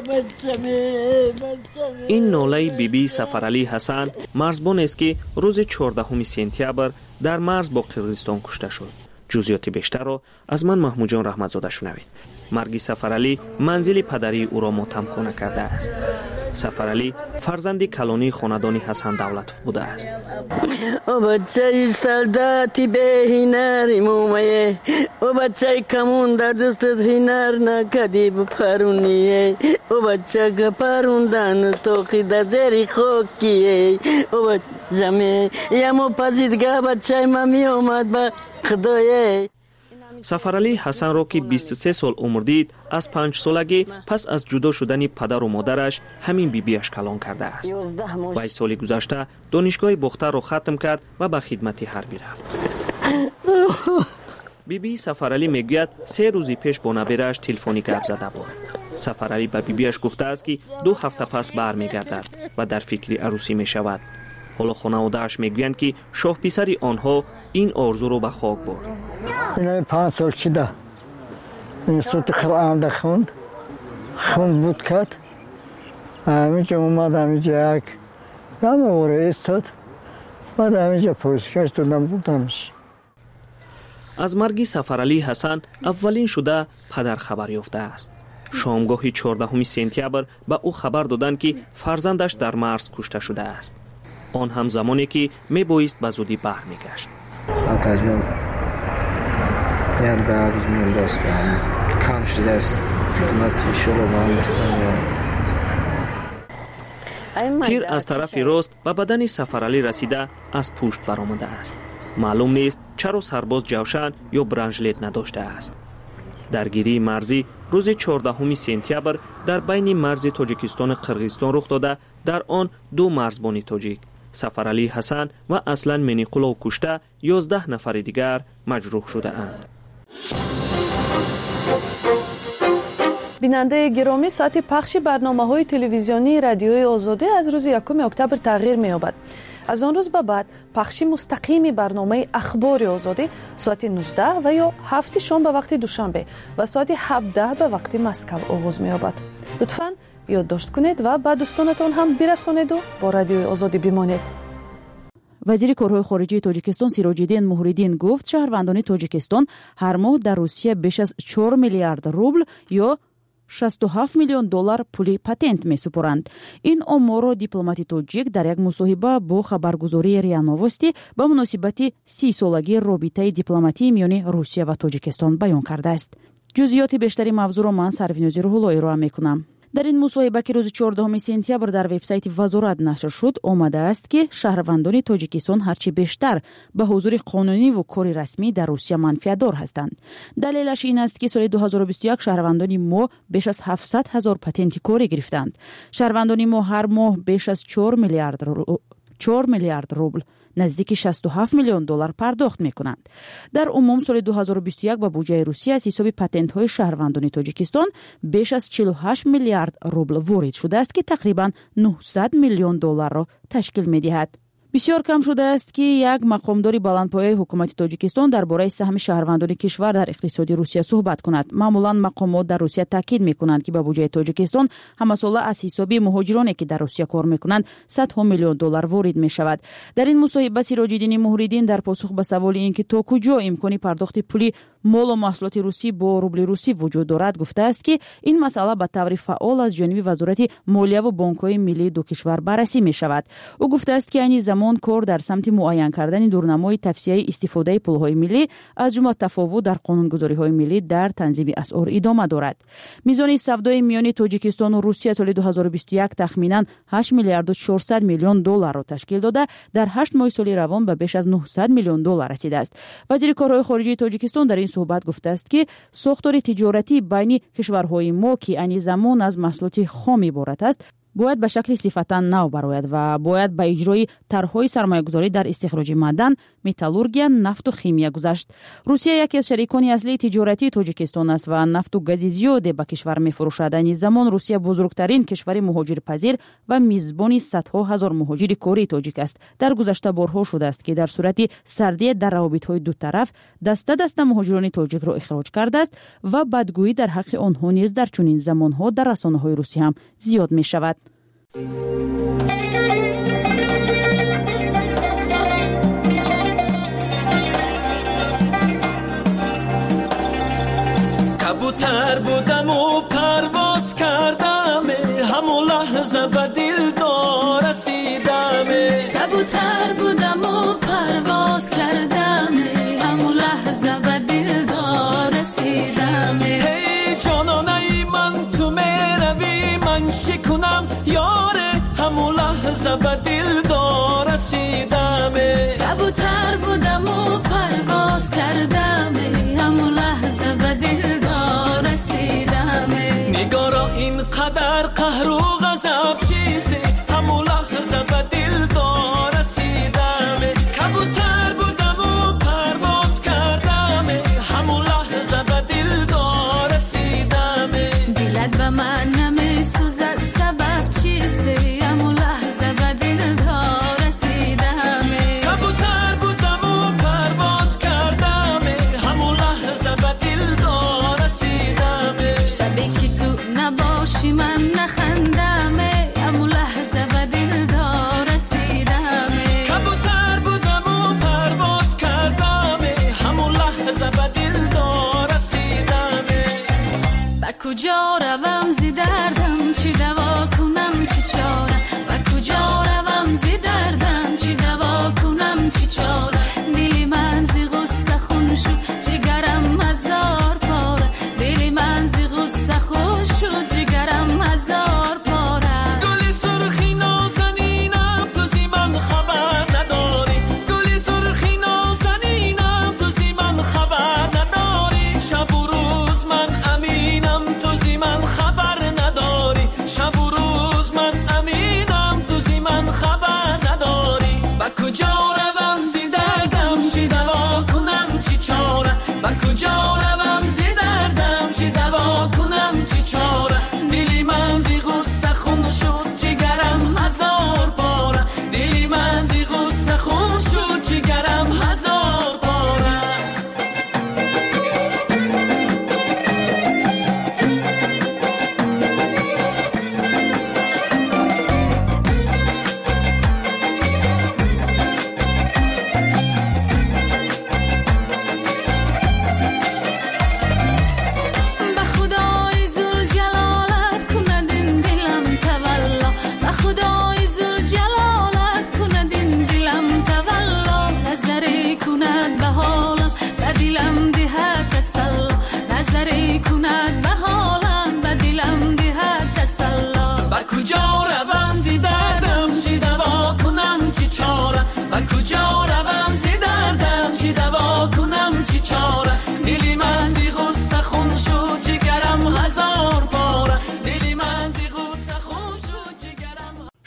این ناله بیبی سفرعلی حسن مرزبان است که روز 14 سپتامبر در مرز با قرقیزستان کشته شد. جزئیات بیشتر را از من محمود جان رحمتزاده شنوید. مرگ سفرعلی منزل پدری او را ماتمخانه کرده است. سفرعلی فرزند کلانی خاندان حسن دولتوف بوده است. او بچه سلداتی به هنر مومه، او بچه کمون در دستت هنر نکدی بپرونیه، او بچه گپروندن توقی در زیر خوکیه، او بچه یمو پزیدگاه بچه ممی اومد به خدایه. سفرعلی حسن را که 23 سال عمر دید از 5 سالگی پس از جدا شدن پدر و مادرش همین بیبیش کلان کرده است. وی سال گذشته دانشگاه بختر را ختم کرد و به خدمت حربی رفت. بیبی سفرعلی میگوید 3 روز پیش با نبیرش تلفنی گپ زده بود. سفرعلی به بیبیش گفته است که 2 هفته پس برمیگردد و در فکر عروسی می شود. حالا خانواده‌اش میگویند که شاه پسر آنها این آرزو رو به خاک برد. این 5 سال شده این صوت قرآن ده خوند بود کرد. همینجا اومد، همینجا یک نموره استاد، بعد همینجا پوزکش دادم بودمش. از مرگ سفرعلی حسن اولین شده پدر خبر یافته است. شامگاه 14 سپتامبر به او خبر دادند که فرزندش در مرز کشته شده است. آن هم زمانی که می بایست به زودی برمیگشت. تیر از طرف راست به بدن سفرعلی رسیده از پشت برآمده است. معلوم نیست چرا سرباز جوشن یا برنجلت نداشته است. درگیری مرزی روز 14 سپتامبر در بین مرز تاجیکستان و قرقیزستان رخ داده. در آن 2 مرزبان تاجیک سفرعلی حسن و اصلا منیقلو کشته 11 نفر دیگر مجروح شده اند. بیننده گرامی، ساعت پخش برنامه‌های تلویزیونی رادیوی آزادی از روز 1 اکتبر تغییر می‌یابد. از آن روز به بعد پخش مستقیم برنامه اخبار آزادی ساعت 19 و یا 7 شام به وقت دوشنبه و ساعت 17 به وقت مسکو آغاز می‌یابد. لطفاً یادداشت کنید و به دوستانتان هم برسانید و با رادیوی آزادی بمانید. وزیر کارهای خارجه تاجیکستان سیراج‌الدین موهریدین گفت شهروندان تاجیکستان هر ماه در روسیه بیش از 4 میلیارد روبل یا 67 میلیون دلار پول پاتنت می‌سپارند. این آمار را دیپلمات تاجیک در یک مصاحبه با خبرگزاری ریا نوستی به مناسبت 30 سالگی رابطه دیپلماتی میان روسیه و تاجیکستان بیان کرده است. جزئیات بیشتری موضوع را من سروینوز روح‌الله ارائه می‌کنم. در این مصاحبه که روز 14 سپتامبر در وبسایت وزارت نشر شد آمده است که شهروندان تاجیکستان هرچی بیشتر به حضور قانونی و کار رسمی در روسیه منفعت‌دار هستند. دلیلش این است که سال 2021 شهروندان ما بیش از 700,000 پتنت کاری گرفتند. شهروندان ما هر ماه بیش از 4 میلیارد روبل نزدیک 67 میلیون دلار پرداخت می‌کنند. در عموم سال 2021 به بودجه روسیه از حساب پتنت‌های شهروندان تاجیکستان بیش از 48 میلیارد روبل وارد شده است که تقریباً 900 میلیون دلار را تشکیل می‌دهد. بسیار کم شده است که یک مقامدار بلندپایه حکومت تاجیکستان درباره سهم شهروندان کشور در اقتصاد روسیه صحبت کند. معمولاً مقامات در روسیه تاکید می‌کنند که به بودجه تاجیکستان همساله از حساب مهاجرانی که در روسیه کار می‌کنند 100 میلیون دلار وارد می‌شود. در این مصاحبه سیراج‌الدین موهریدین در پاسخ به سوال اینکه تا کجا امکانی پرداخت پولی مال و محصولات روسی با روبل روسی وجود دارد گفته است که این مسئله به طور فعال از جانب وزارت مالیه و بانک‌های ملی دو کشور بررسی می‌شود. او گفته است که این زمان کار در سمت معین کردن دورنمای توصیه استفاده پول‌های ملی از جمله تفاوت در قانونگذاری‌های ملی در تنظیم اسعار ادامه دارد. میزان سودای میان تاجیکستان و روسیه سال 2021 تخمیناً 8 میلیارد و 400 میلیون دلار را تشکیل داده در 8 ماه سال روان به بیش از 900 میلیون دلار رسیده است. وزیر کارهای خارجه تاجیکستان در این صحبت گفته است که ساختار تجارتی بین کشورهای ما که این زمان از محصولات خام عبارت است باید به شکل صفتا نو برآید و باید به اجرای طرح‌های سرمایه‌گذاری در استخراج معدن، متالورژی، نفت و شیمی گذشت. روسیه یکی از شریکان اصلی تجارتی تاجیکستان است و نفت و گاز زیاد به کشور می‌فروشد. این زمان روسیه بزرگترین کشور مهاجرپذیر و میزبان صدها هزار مهاجر کاری تاجیک است. در گذشته بارها شده است که در صورت سردی در روابط‌های دو طرف دسته مهاجران تاجیک را اخراج کرده است و بدگویی در حق آنها نیز در چنین زمان‌ها در رسانه‌های روسی هم زیاد می‌شود. کبوتر بودم و پرواز کردم همون لحظه به دلدار رسیدم. کبوتر بودم و پرواز کردم همون لحظه به دلدار رسیدم. هی جانانه من تو میروی من شکنم یاره همون لحظه به دلدار رسیدم. کبوتر بودم و پرواز کردم همون لحظه به دلدار رسیدم. نگارا اینقدر قهر و غضب چیست همون لحظه به دلدار رسیدم. کبوتر بودم و پرواز کردم همون لحظه به دلدار رسیدم. دلت به من نمیسوزد سبب چیست همون لحظه به دلدار رسیدم. کبوتر بودم و پرواز کردم همون لحظه به دلدار رسیدم. شبی که تو نباشی من نخندم همون لحظه به دلدار رسیدم. کبوتر بودم و پرواز کردم همون لحظه به دلدار رسیدم. به کجا روم زی دردم چی دوا کنم چی چاره. به کجا روم زی دردم چی دوا کنم چی چاره. دلی من زی غصه خون شد جگرم هزار پاره. دلی من زی غصه خون شد جگرم هزار پاره. گلی سرخی نازنینم تو زی من خبر نداری. گلی سرخی نازنینم تو زی من خبر نداری. شب و روز من امینم تو زی من خبر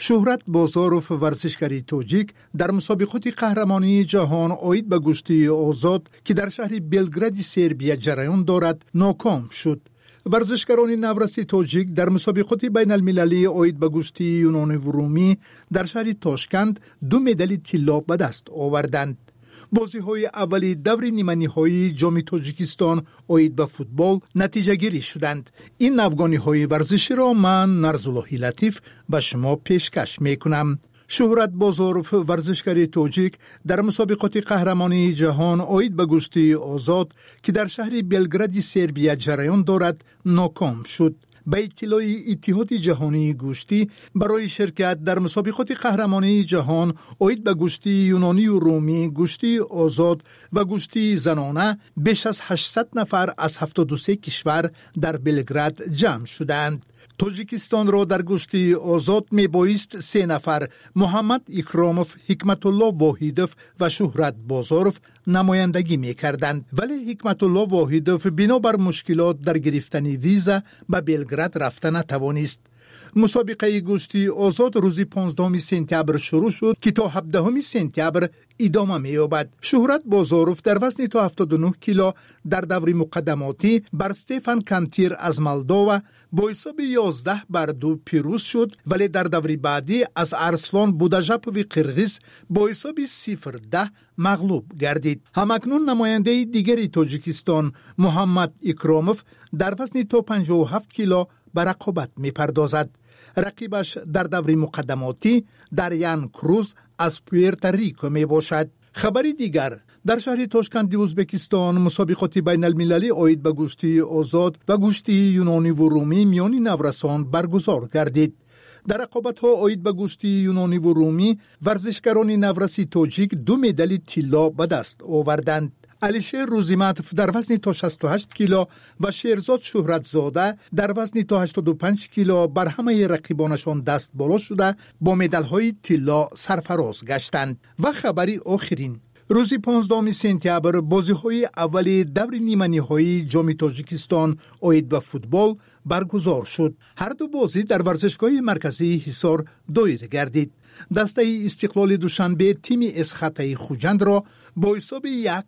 شهرت بازاروف ورزشکاری توجیک در مسابقات قهرمانی جهان عاید به گشتی آزاد که در شهر بلگراد سربیا جریان دارد ناکام شد. ورزشکاران نورسی توجیک در مسابقات بین المللی عاید به گشتی یونان و رومی در شهر تاشکند 2 مدال طلا به دست آوردند. بازی های اولی دور نیمه نهایی جام تاجیکستان عاید به فوتبال نتیجه گیری شدند. این افغانی های ورزشی را من نرزالله لطیف به شما پیشکش می کنم. شهرت بازاروف ورزشکاری توجیک در مسابقات قهرمانی جهان عاید به گشتی آزاد که در شهر بلگراد سربیا جریان دارد ناکام شد. به اطلاع اتحاد جهانی گشتی برای شرکت در مسابقات قهرمانی جهان عاید به گشتی یونانی و رومی، گشتی آزاد و گشتی زنانه بیش از 800 نفر از 73 کشور در بلگراد جمع شدند. تاجیکستان را در گشتی آزاد می بایست 3 نفر محمد اکراموف، حکمت الله واحدوف و شهرت بازاروف نمایندگی می کردند، ولی حکمت الله واحدوف بنابر مشکلات در گرفتن ویزا به بلگراد رفتن نتوانست. مسابقه گشتی آزاد روز 15 سپتامبر شروع شد که تا 17 سپتامبر ادامه می‌یابد. شهرت بازاروف در وزن تا 79 کیلو در دور مقدماتی بر استفان کانتیر از مولداوا با حساب 11-2 پیروز شد، ولی در دور بعدی از ارسلان بوداژاپوی قرغیز با حساب 0-10 مغلوب گردید. همکنون نماینده دیگری تاجیکستان محمد اکراموف در وزن تا 57 کیلو به رقابت می‌پردازد. رقیبش در دور مقدماتی دریان کروز از پوئرتوریکو می باشد. خبری دیگر در شهر تاشکند ازبکستان مسابقات بین المللی عاید به گشتی آزاد و گشتی یونانی و رومی میان نورسان برگزار گردید. در رقابت‌ها عاید به گشتی یونانی و رومی ورزشکاران نورسی تاجیک 2 مدال طلا به دست آوردند. علیشیر روزیمتوف در وزن تا 68 کیلو و شیرزاد شهرتزاده در وزن تا 85 کیلو بر همه رقیبانشان دست بالا شده با مدال‌های طلا سرفراز گشتند. و خبری آخرین روز 15 سپتامبر بازی‌های اولی دور نیمه نهایی جام تاجیکستان عاید به فوتبال برگزار شد. هر دو بازی در ورزشگاه مرکزی حصار دایر گردید. دسته استقلال دوشنبه تیم اسخطه خوجند را با حساب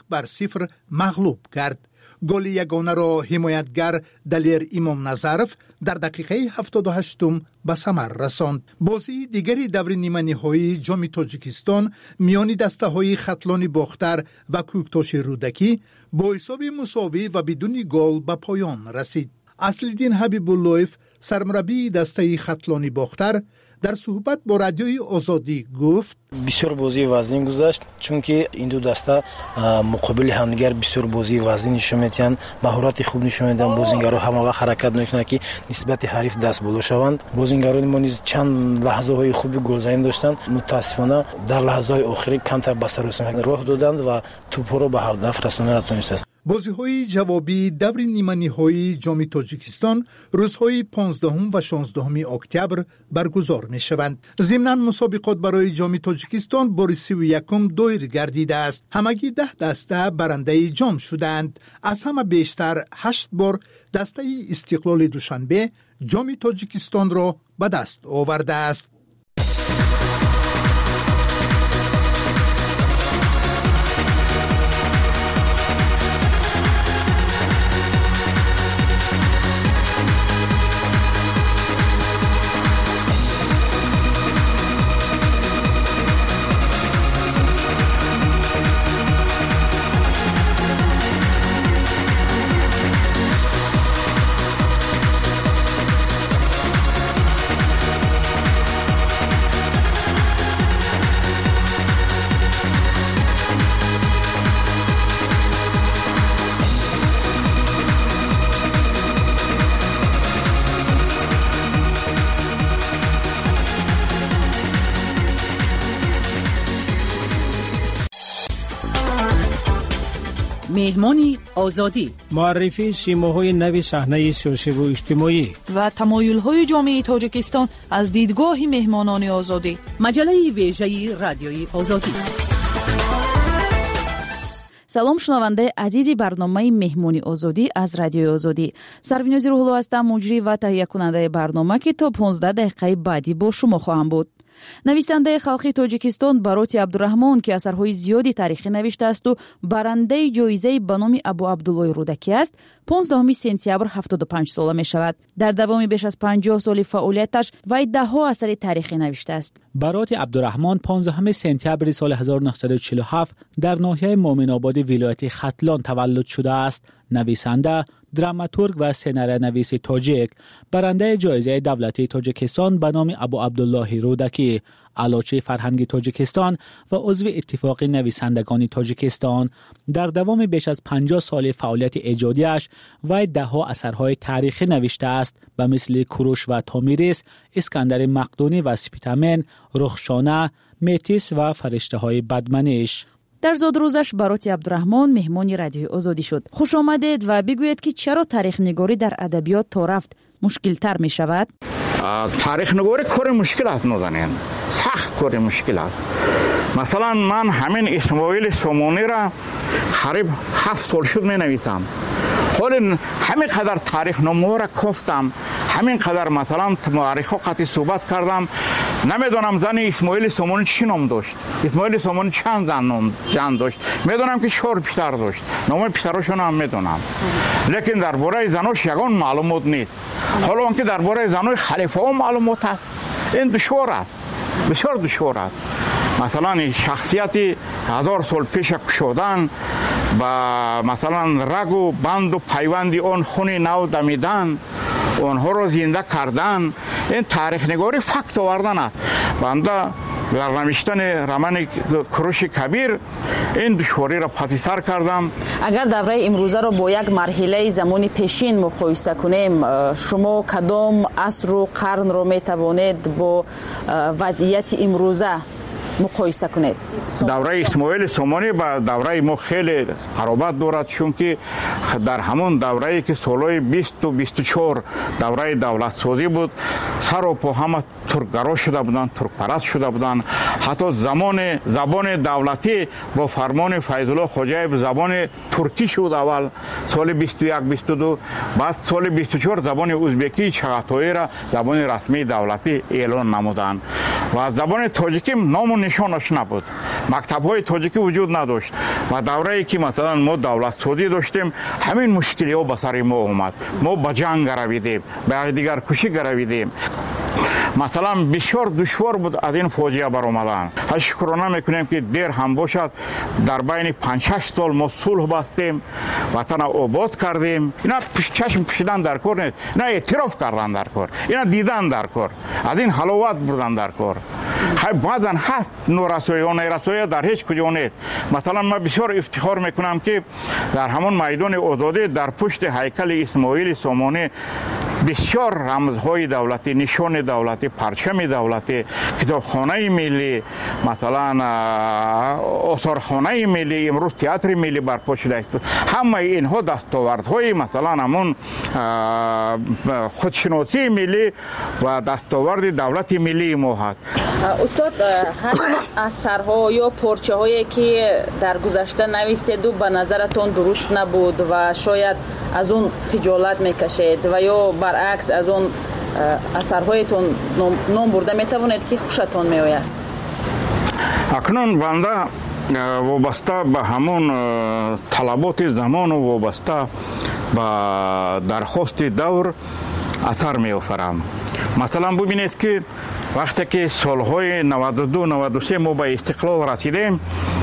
1-0 مغلوب کرد. گل یگانه را حمایتگر دلیر امام نظرف در دقیقه 78 به ثمر رساند. بازی دیگری دور نیمه نهایی جام تاجیکستان میان دسته های خطلان باختر و کوکتاش رودکی با حساب مساوی و بدون گل به پایان رسید. اصلالدین حبیب اللهیف سرمربی دسته خطلان باختر در صحبت با رادیوی آزادی گفت بسیار بازی وزنی گذشت، چون که این دو دسته مقابل همدیگر بسیار بازی وزنی نشون میدن، مهارت خوب نشون میدن. بازیگرا همه وقت حرکت میکنن که نسبت حریف دست بالا شوند. بازیگران ما نیز چند لحظه های خوبی گلزنی داشتند، متاسفانه در لحظه های آخری کمتر به سر راه دادند و توپ را به هدف رساندن نتونستند. بازی‌های جوابی دور نیمه نهایی جام تاجیکستان روزهای 15 و 16 اکتبر برگزار می‌شوند. ضمناً مسابقات برای جام تاجیکستان بار 31 دایر گردیده است. همگی 10 دسته برنده جام شدند. از همه بیشتر 8 بار دسته استقلال دوشنبه جام تاجیکستان را به دست آورده است. مهمانی آزادی، معرفی سیماهای نوی صحنه سیاسی و اجتماعی و تمایل‌های جامعه تاجیکستان از دیدگاه مهمانان آزادی. مجله ویژه رادیوی آزادی. سلام شنونده عزیزی برنامه مهمانی آزادی از رادیو آزادی. سروینوزی روحلو هستم، مجری و تهیه کننده برنامه که تا 15 دقیقه بعدی با شما خواهم بود. نویسنده خالقی تاجیکستان باروت عبدالرحمان که اثرهای زیادی تاریخی نوشته است و برنده جایزه به نام ابو عبدالله رودکی است، 15 سپتامبر 75 ساله می شود. در دوام بیش از 50 سال فعالیتش وی دهها اثر تاریخی نوشته است. باروت عبدالرحمان 15 سپتامبر سال 1947 در ناحیه مومن آباد ولایت ختلان تولد شده است. نویسنده، دراماتورگ و سناریونویس تاجیک، برنده جایزه دولتی تاجیکستان به نام ابو عبدالله رودکی، علاچه فرهنگی تاجیکستان و عضو اتفاق نویسندگان تاجیکستان. در دوام بیش از 50 سال فعالیت ایجادیش وی دهها اثرهای تاریخی نوشته است به مثل کوروش و تامیریس، اسکندر مقدونی و سپیتامن، رخشانه، میتیس و فرشته های بدمنش. در زادروزش باروت عبدالرحمان مهمان رادیوی آزادی شد. خوش آمدید و بگویید که چرا تاریخ نگاری در ادبیات تا رفت مشکل تر می شود؟ تاریخ نگاری کار مشکل است نودنین، سخت کار مشکل است. مثلا من همین اسماعیل سومونی را قریب 7 سال شد می نویسم. حالا همین قدر تاریخ نامه را گفتم، همین قدر مثلا مورخ قطعی صحبت کردم، نمیدونم زن اسماعیل سومونی چی نام داشت، اسماعیل سومونی چند زن داشت، میدونم که 4 پسر داشت، نام پسراشون هم میدونم، لیکن درباره زناش یگان معلومات نیست. حالا اون که درباره زنای خلیفه ها معلومات است، این دشوار است، بسیار دشوار است. مثلا شخصیتی 1000 سال پیش کشودن با مثلا رگ و بند و پیوندی اون خون نو دمیدن، اونها رو زنده کردن، این تاریخ نگاری فکت آوردن است. بنده در نوشتن رمان کوروش کبیر این دشواری را پس سر کردم. اگر دوره امروزه را با یک مرحله زمانی پیشین مقایسه کنیم، شما کدام عصر و قرن را می توانید با وضعیت امروزه مقایسه کنید؟ دوره اسماعیل سومونی با دوره ما خیلی قرابت دارد، چون که در همون دوره‌ای که سالهای 20 و 24 دوره دولت سازی بود، سر و پا همه ترکگرا شده بودند، ترک پرست شده بودند. حتی زبان دولتی با فرمان فیض الله خوجایب زبان ترکی شد اول سال 21 22، بعد سال 24 زبان ازبکی چغاتایی را زبان رسمی دولتی اعلان نمودند و زبان تاجیکی نام و نشانش نبود، مکتب‌های تاجیکی وجود نداشت. و دوره‌ای که مثلا ما دولت سازی داشتیم، همین مشکل‌ها به سر ما اومد، ما به جنگ رویدیم، به دیگر کشی رویدیم. مثلا بسیار دشوار بود از این فاجعه برآمدن. شکرانه میکنیم که دیر هم باشد در بین 5-6 سال ما صلح بستیم، وطن آباد کردیم. اینا چشم پوشیدن در کار نیست، اینا اعتراف کردن در کار، اینا دیدن در کار، از این حلاوت بردن در کار. بعضا هست نورسایی و نیرسایی در هیچ کجا نیست. مثلا من بسیار افتخار میکنم که در همون میدان آزادی در پشت هیکل اسماعیل سومونی بسیار رمزهای دولتی، نشان دولتی، پرچم دولتی، کتابخانه ملی، مثلا آثارخانه ملی، امروز تئاتر ملی برپا شده است. همه اینها دستاوردهای مثلا همون خودشناسی ملی و دستاورد دولت ملی ما هست. استاد، همین اثرها یا پارچه هایی که در گذشته نوشتید و به نظرتون درست نبود و شاید از اون خجالت میکشید و یا برعکس از اون اثرهایتون نام برده میتوانید که خوشتون میآید؟ اکنون بنده وابسته به همون طلبات زمان و وابسته به درخواست دور اثر میآفرم. مثلا ببینید که وقتی که سالهای 92-93 ما به استقلال رسیدیم،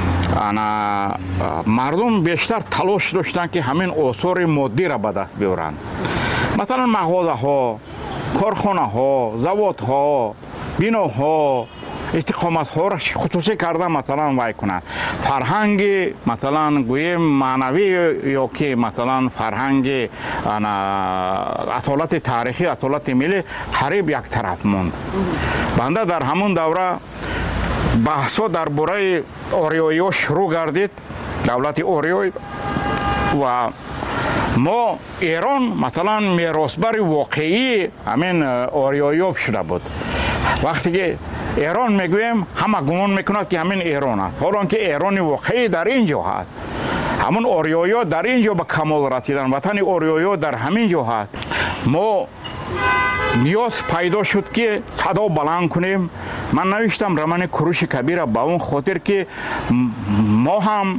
مردم بیشتر تلاش داشتن که همین آثار مادی را به دست بیارند. مثلا مغازه ها، کارخانه ها، زواد ها، بیناها، استقامت ها را خصوصی کرده مثلا وای کنند. فرهنگ مثلا گویم معنوی یا که مثلا فرهنگ اصالت تاریخی، اصالت ملی قریب یک طرف موند. بنده در همون دوره بحثا درباره آریایی ها شروع گردید، دولت آریایی، و ما ایران مثلا میراثبر واقعی همین آریایی ها شده بود. وقتی که ایران میگویم همه گمان میکند که همین ایران است، حالا که ایران واقعی در اینجا هست. همون آریایی ها در اینجا به کمال رسیدن، وطن آریایی ها در همین جا هست. ما نیاز پیدا شد که صدا بلند کنیم. من نوشتم رمان کوروش کبیر با اون خاطر که ما هم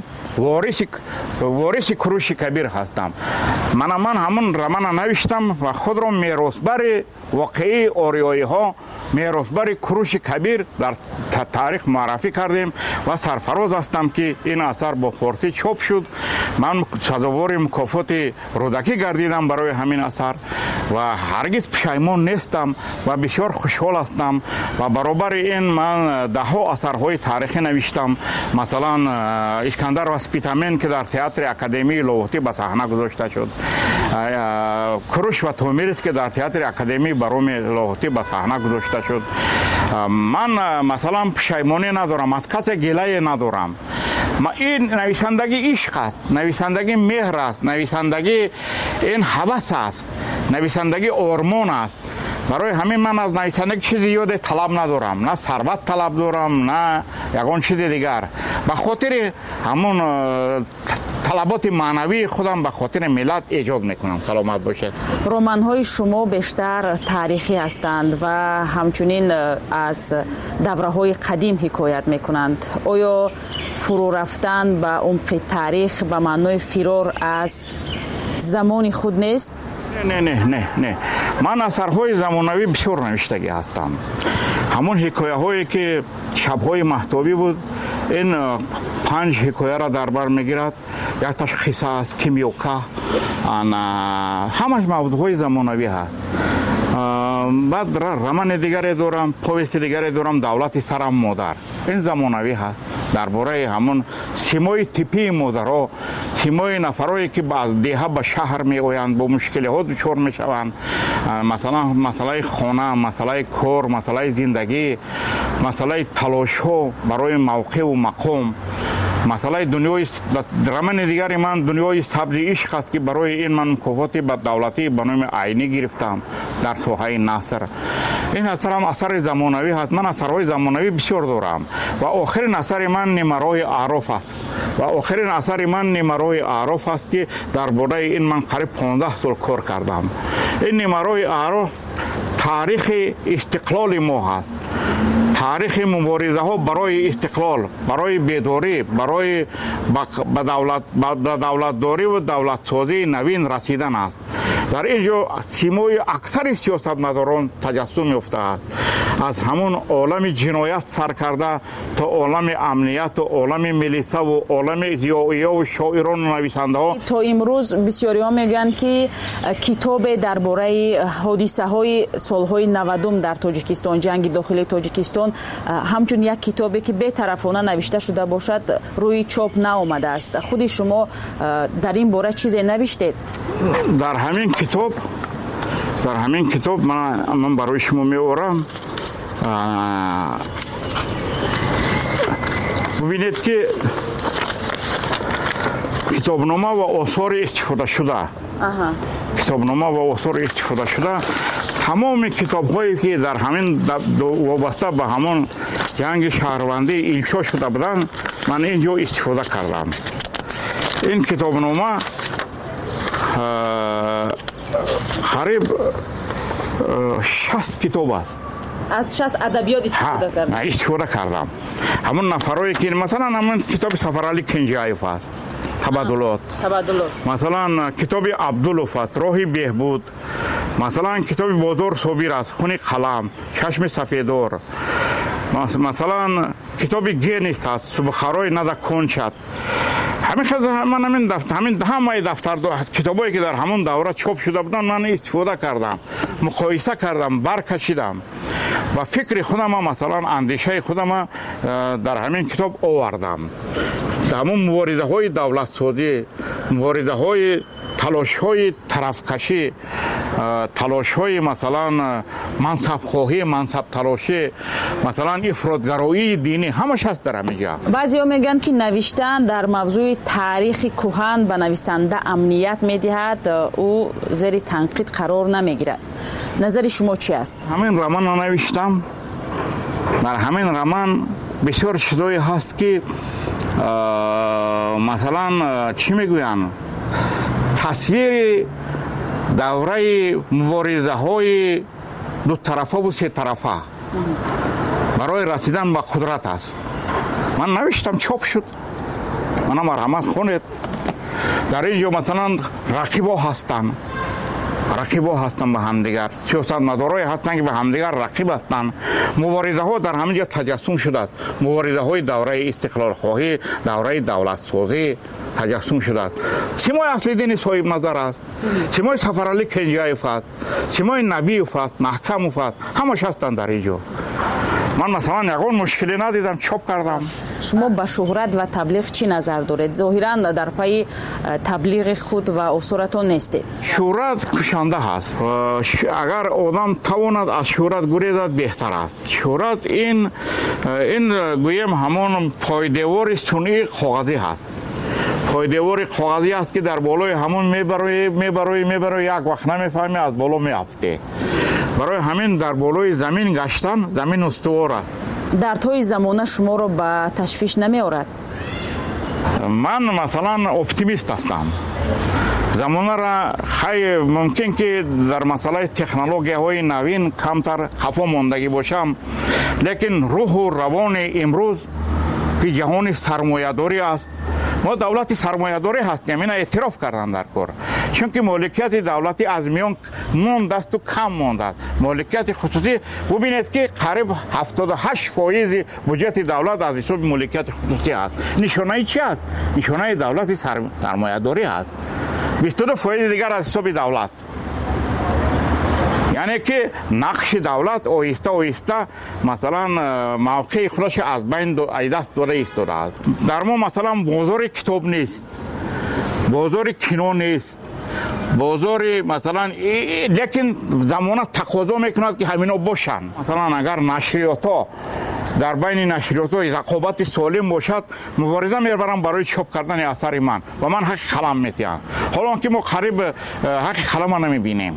وارث کوروش کبیر هستم. من همون رمان نوشتم و خود را میراثبر واقعی آریایی ها، میراثبر کوروش کبیر در تاریخ معرفی کردیم و سرفراز هستم که این اثر با فارسی چاپ شد. من سزاوار مکافات رودکی گردیدم برای همین اثر و هرگز پشیمان نیستم و بسیار خوشحال هستم و برابر این من ده ها اثرهای تاریخی نوشتم. مثلا اسکندر و سپیتامین که در تئاتر اکادمی لاهوتی به صحنه گذاشته شد، کوروش و تومیرس که در تئاتر اکادمی بروم لاهوتی به صحنه گذاشته شد. من مثلا پشیمانی ندارم، از کسی گله ندارم. این نویسندگی عشق است، نویسندگی مهر است، نویسندگی این هوس است، نویسندگی آرمان است. برای همین من از نویسندگی چیزی زیاد طلب ندارم، نه ثروت طلب دارم نه یگان چیز دیگر. به خاطر همون طلبات معنوی خودم به خاطر ملت ایجاد میکنم. سلامت باشید. رمان های شما بیشتر تاریخی هستند و همچنین از دوره های قدیم حکایت میکنند. آیا فرو رفتن به عمق تاریخ به معنای فرار از زمان خود نیست؟ نه. من اثرهای زمانوی بسیار نوشتگی هستم. همون حکایه هایی که شبهای مهتابی بود، این 5 حکایه را در بر میگیرد. یک تاش قصه است، کیمیوکا، همش موضوعهای زمانوی هست. بعد رمان دیگری دارم، پویست دیگری دارم، دولت سرم مادر. این زمانوی هست درباره همون سیمای تیپی مادرها، سیمای نفرایی که از دیها به شهر می آیند، با مشکل ها دچار می شوند. مثلا مسئله خانه، مسئله کار، مسئله زندگی، مسئله تلاش ها برای موقع و مقام. مسئله دنیای رمان دیگری من دنیای سبز عشق است که برای این من مکافات به دولتی به نام عینی گرفتم در ساحه نثر. این اثر هم اثر زمانوی هست. من اثرهای زمانوی بسیار دارم و آخرین اثر من نمرای اعراف است. که درباره این من قریب 15 سال کار کردم. این نمرای اعراف تاریخ استقلال ما هست، تاریخ مبارزه ها برای استقلال، برای بیداری، برای دولت داری و دولت سازی نوین رسیدن است. در اینجا سیمای اکثر سیاستمداران تجسم یافته است. از همون عالم جنایت سر کرده تا عالم امنیت و عالم ملیسا و عالم ضیائیه و شاعران و نویسنده ها. تا امروز بسیاری ها میگن که کتاب درباره حادثه های سالهای 90 در تاجیکستان، جنگ داخلی تاجیکستان، همچون یک کتابی که بی‌طرفانه نوشته شده باشد روی چاپ نآمده است. خود شما در این باره چیزی نوشتید؟ در همین کتاب من برای شما می‌آورم. ببینید که کتابنامه و آثار استفاده شده. تمام کتاب‌هایی که در همین وابسته به همون جنگ شهروندی انشا شده بودند من اینجا استفاده کردم. این کتابنامه قریب 60 کتاب است. از 60 ادبیات استفاده کردم. همون نفرایی که مثلا همون کتاب سفرعلی کنجایف است، تبادلات. مثلا کتاب عبدالوف است، راه بهبود. مثلا کتاب بازار صابر است، خون قلم، چشم سفیدار. مثلا کتاب گینیس است، صبحخرای ندکن شد. همین همه دفتر کتابایی که در همون دوره چاپ شده بودن من استفاده کردم، مقایسه کردم، برکشیدم و فکر خودم مثلا اندیشه خودم در همین کتاب آوردم. همون مبارزه های دولت سازی، مبارزه های تلاش های طرفکشی، تلاش های مثلا منصب خواهی، منصب تلاشی، مثلا افراطگرایی دینی، همش هست در همینجا. بعضی ها میگن که نوشتن در موضوع تاریخ کهن به نویسنده امنیت میدهد، او زیر تنقید قرار نمیگیرد. نظر شما چی است؟ همین رمان رو نوشتم. در همین رمان بسیار چیزایی هست که مثلا چی میگوین، تصویر دوره مبارزه های ду тарафа ва се тарафа барои расидан ба қудрат аст. ман навиштам, чоп шуд, мана марҳамат хонед. дар ин ҷо масалан рақибо ҳастанд ба ҳамдигар, сиёсатмадорое ҳастанд ки ба ҳамдигар рақиб ҳастанд. муборизаҳо дар ҳамин ҷо таҷассум шудааст. муборизаҳои давраи истиқлолхоҳӣ, давраи давлатсозӣ таҷассум шудааст. симои аслиддини соҳибназар аст, симои сафаралӣ кенҷаев аст, симои набиев аст, маҳкамов аст, ҳамаш ҳастанд дар ин ҷо. ман масалан ягон мушкиле надидам, чоп кардам. шумо ба шӯҳрат ва таблиғ чӣ назар доред? зоҳиран дар пайи таблиғи худ ва осуратон нестед. шӯҳрат кушанда ҳаст. агар одам тавонад аз шӯҳрат гурезад, беҳтар аст. шӯҳрат ин гӯем ҳамон пойдевори сунъии коғазӣ ҳаст. пойдевори коғазӣ аст ки дар болои ҳамон мебарои як вақт намефаҳмӣ, аз боло меафтӣ. барои ҳамин дар болои замин гаштан, замин устувор аст. дардҳои замона шуморо ба ташвиш намеорад? ман масалан оптимист ҳастам. замонара хай мумкин ки дар масъалаи технологияҳои навин камтар хафо мондагӣ бошам, лекин рӯҳу равони имрӯз ки ҷаҳони сармоядорӣ аст. мо давлати сармоядорӣ ҳастем, ина эътироф кардан дар кор. чунки моликияти давлатӣ аз миён мондасту кам мондааст. моликияти хусусӣ бубинед ки қариб 78% буҷети давлат аз ҳисоби моликияти хусусӣ аст. нишонаи чи аст? нишонаи давлати сармоядорӣ аст. 22% дигар аз ҳисоби давлат. яъне ки нақши давлат оҳиста оҳиста масалан мавқеи худаш аз байн айдаст дода истодааст. дар мо масалан бозори китоб нест, бозори кино нест, бозори масалан, лекин замона тақозо мекунад ки ҳамино бошанд. масалан агар нашриёто дар байни нашриёто рақобати солим бошад, мубориза мебарам барои чоп кардани асари ман ва ман ҳаққи қалам метиҳам. ҳолон ки мо қариб ҳаққи қалама намебинем.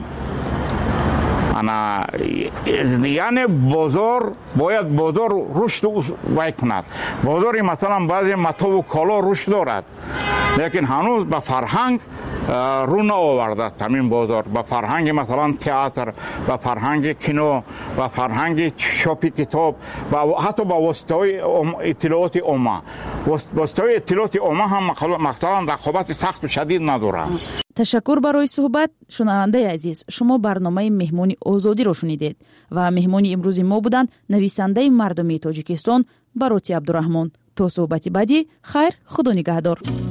яъне бозор бояд бозор рушд вай кунад. бозори масалан баъзе матову коло рушд дорад, лекин ҳанӯз ба фарҳанг рӯ наовардааст. ҳамин бозор ба фарҳанги масалан театр, ба фарҳанги кино, ба фарҳанги чопи китоб, ҳатто ба воситаҳои иттилооти омма. воситаҳои иттилооти омма ҳам масалан рақобати сахту шадид надоранд. ташаккур барои суҳбат. шунавандаи азиз, шумо барномаи меҳмони озодиро шунидед ва меҳмони имрӯзи мо буданд нависандаи мардуми Тоҷикистон Бароти Абдураҳмон. то суҳбати баъдӣ, хайр, худо нигаҳдор.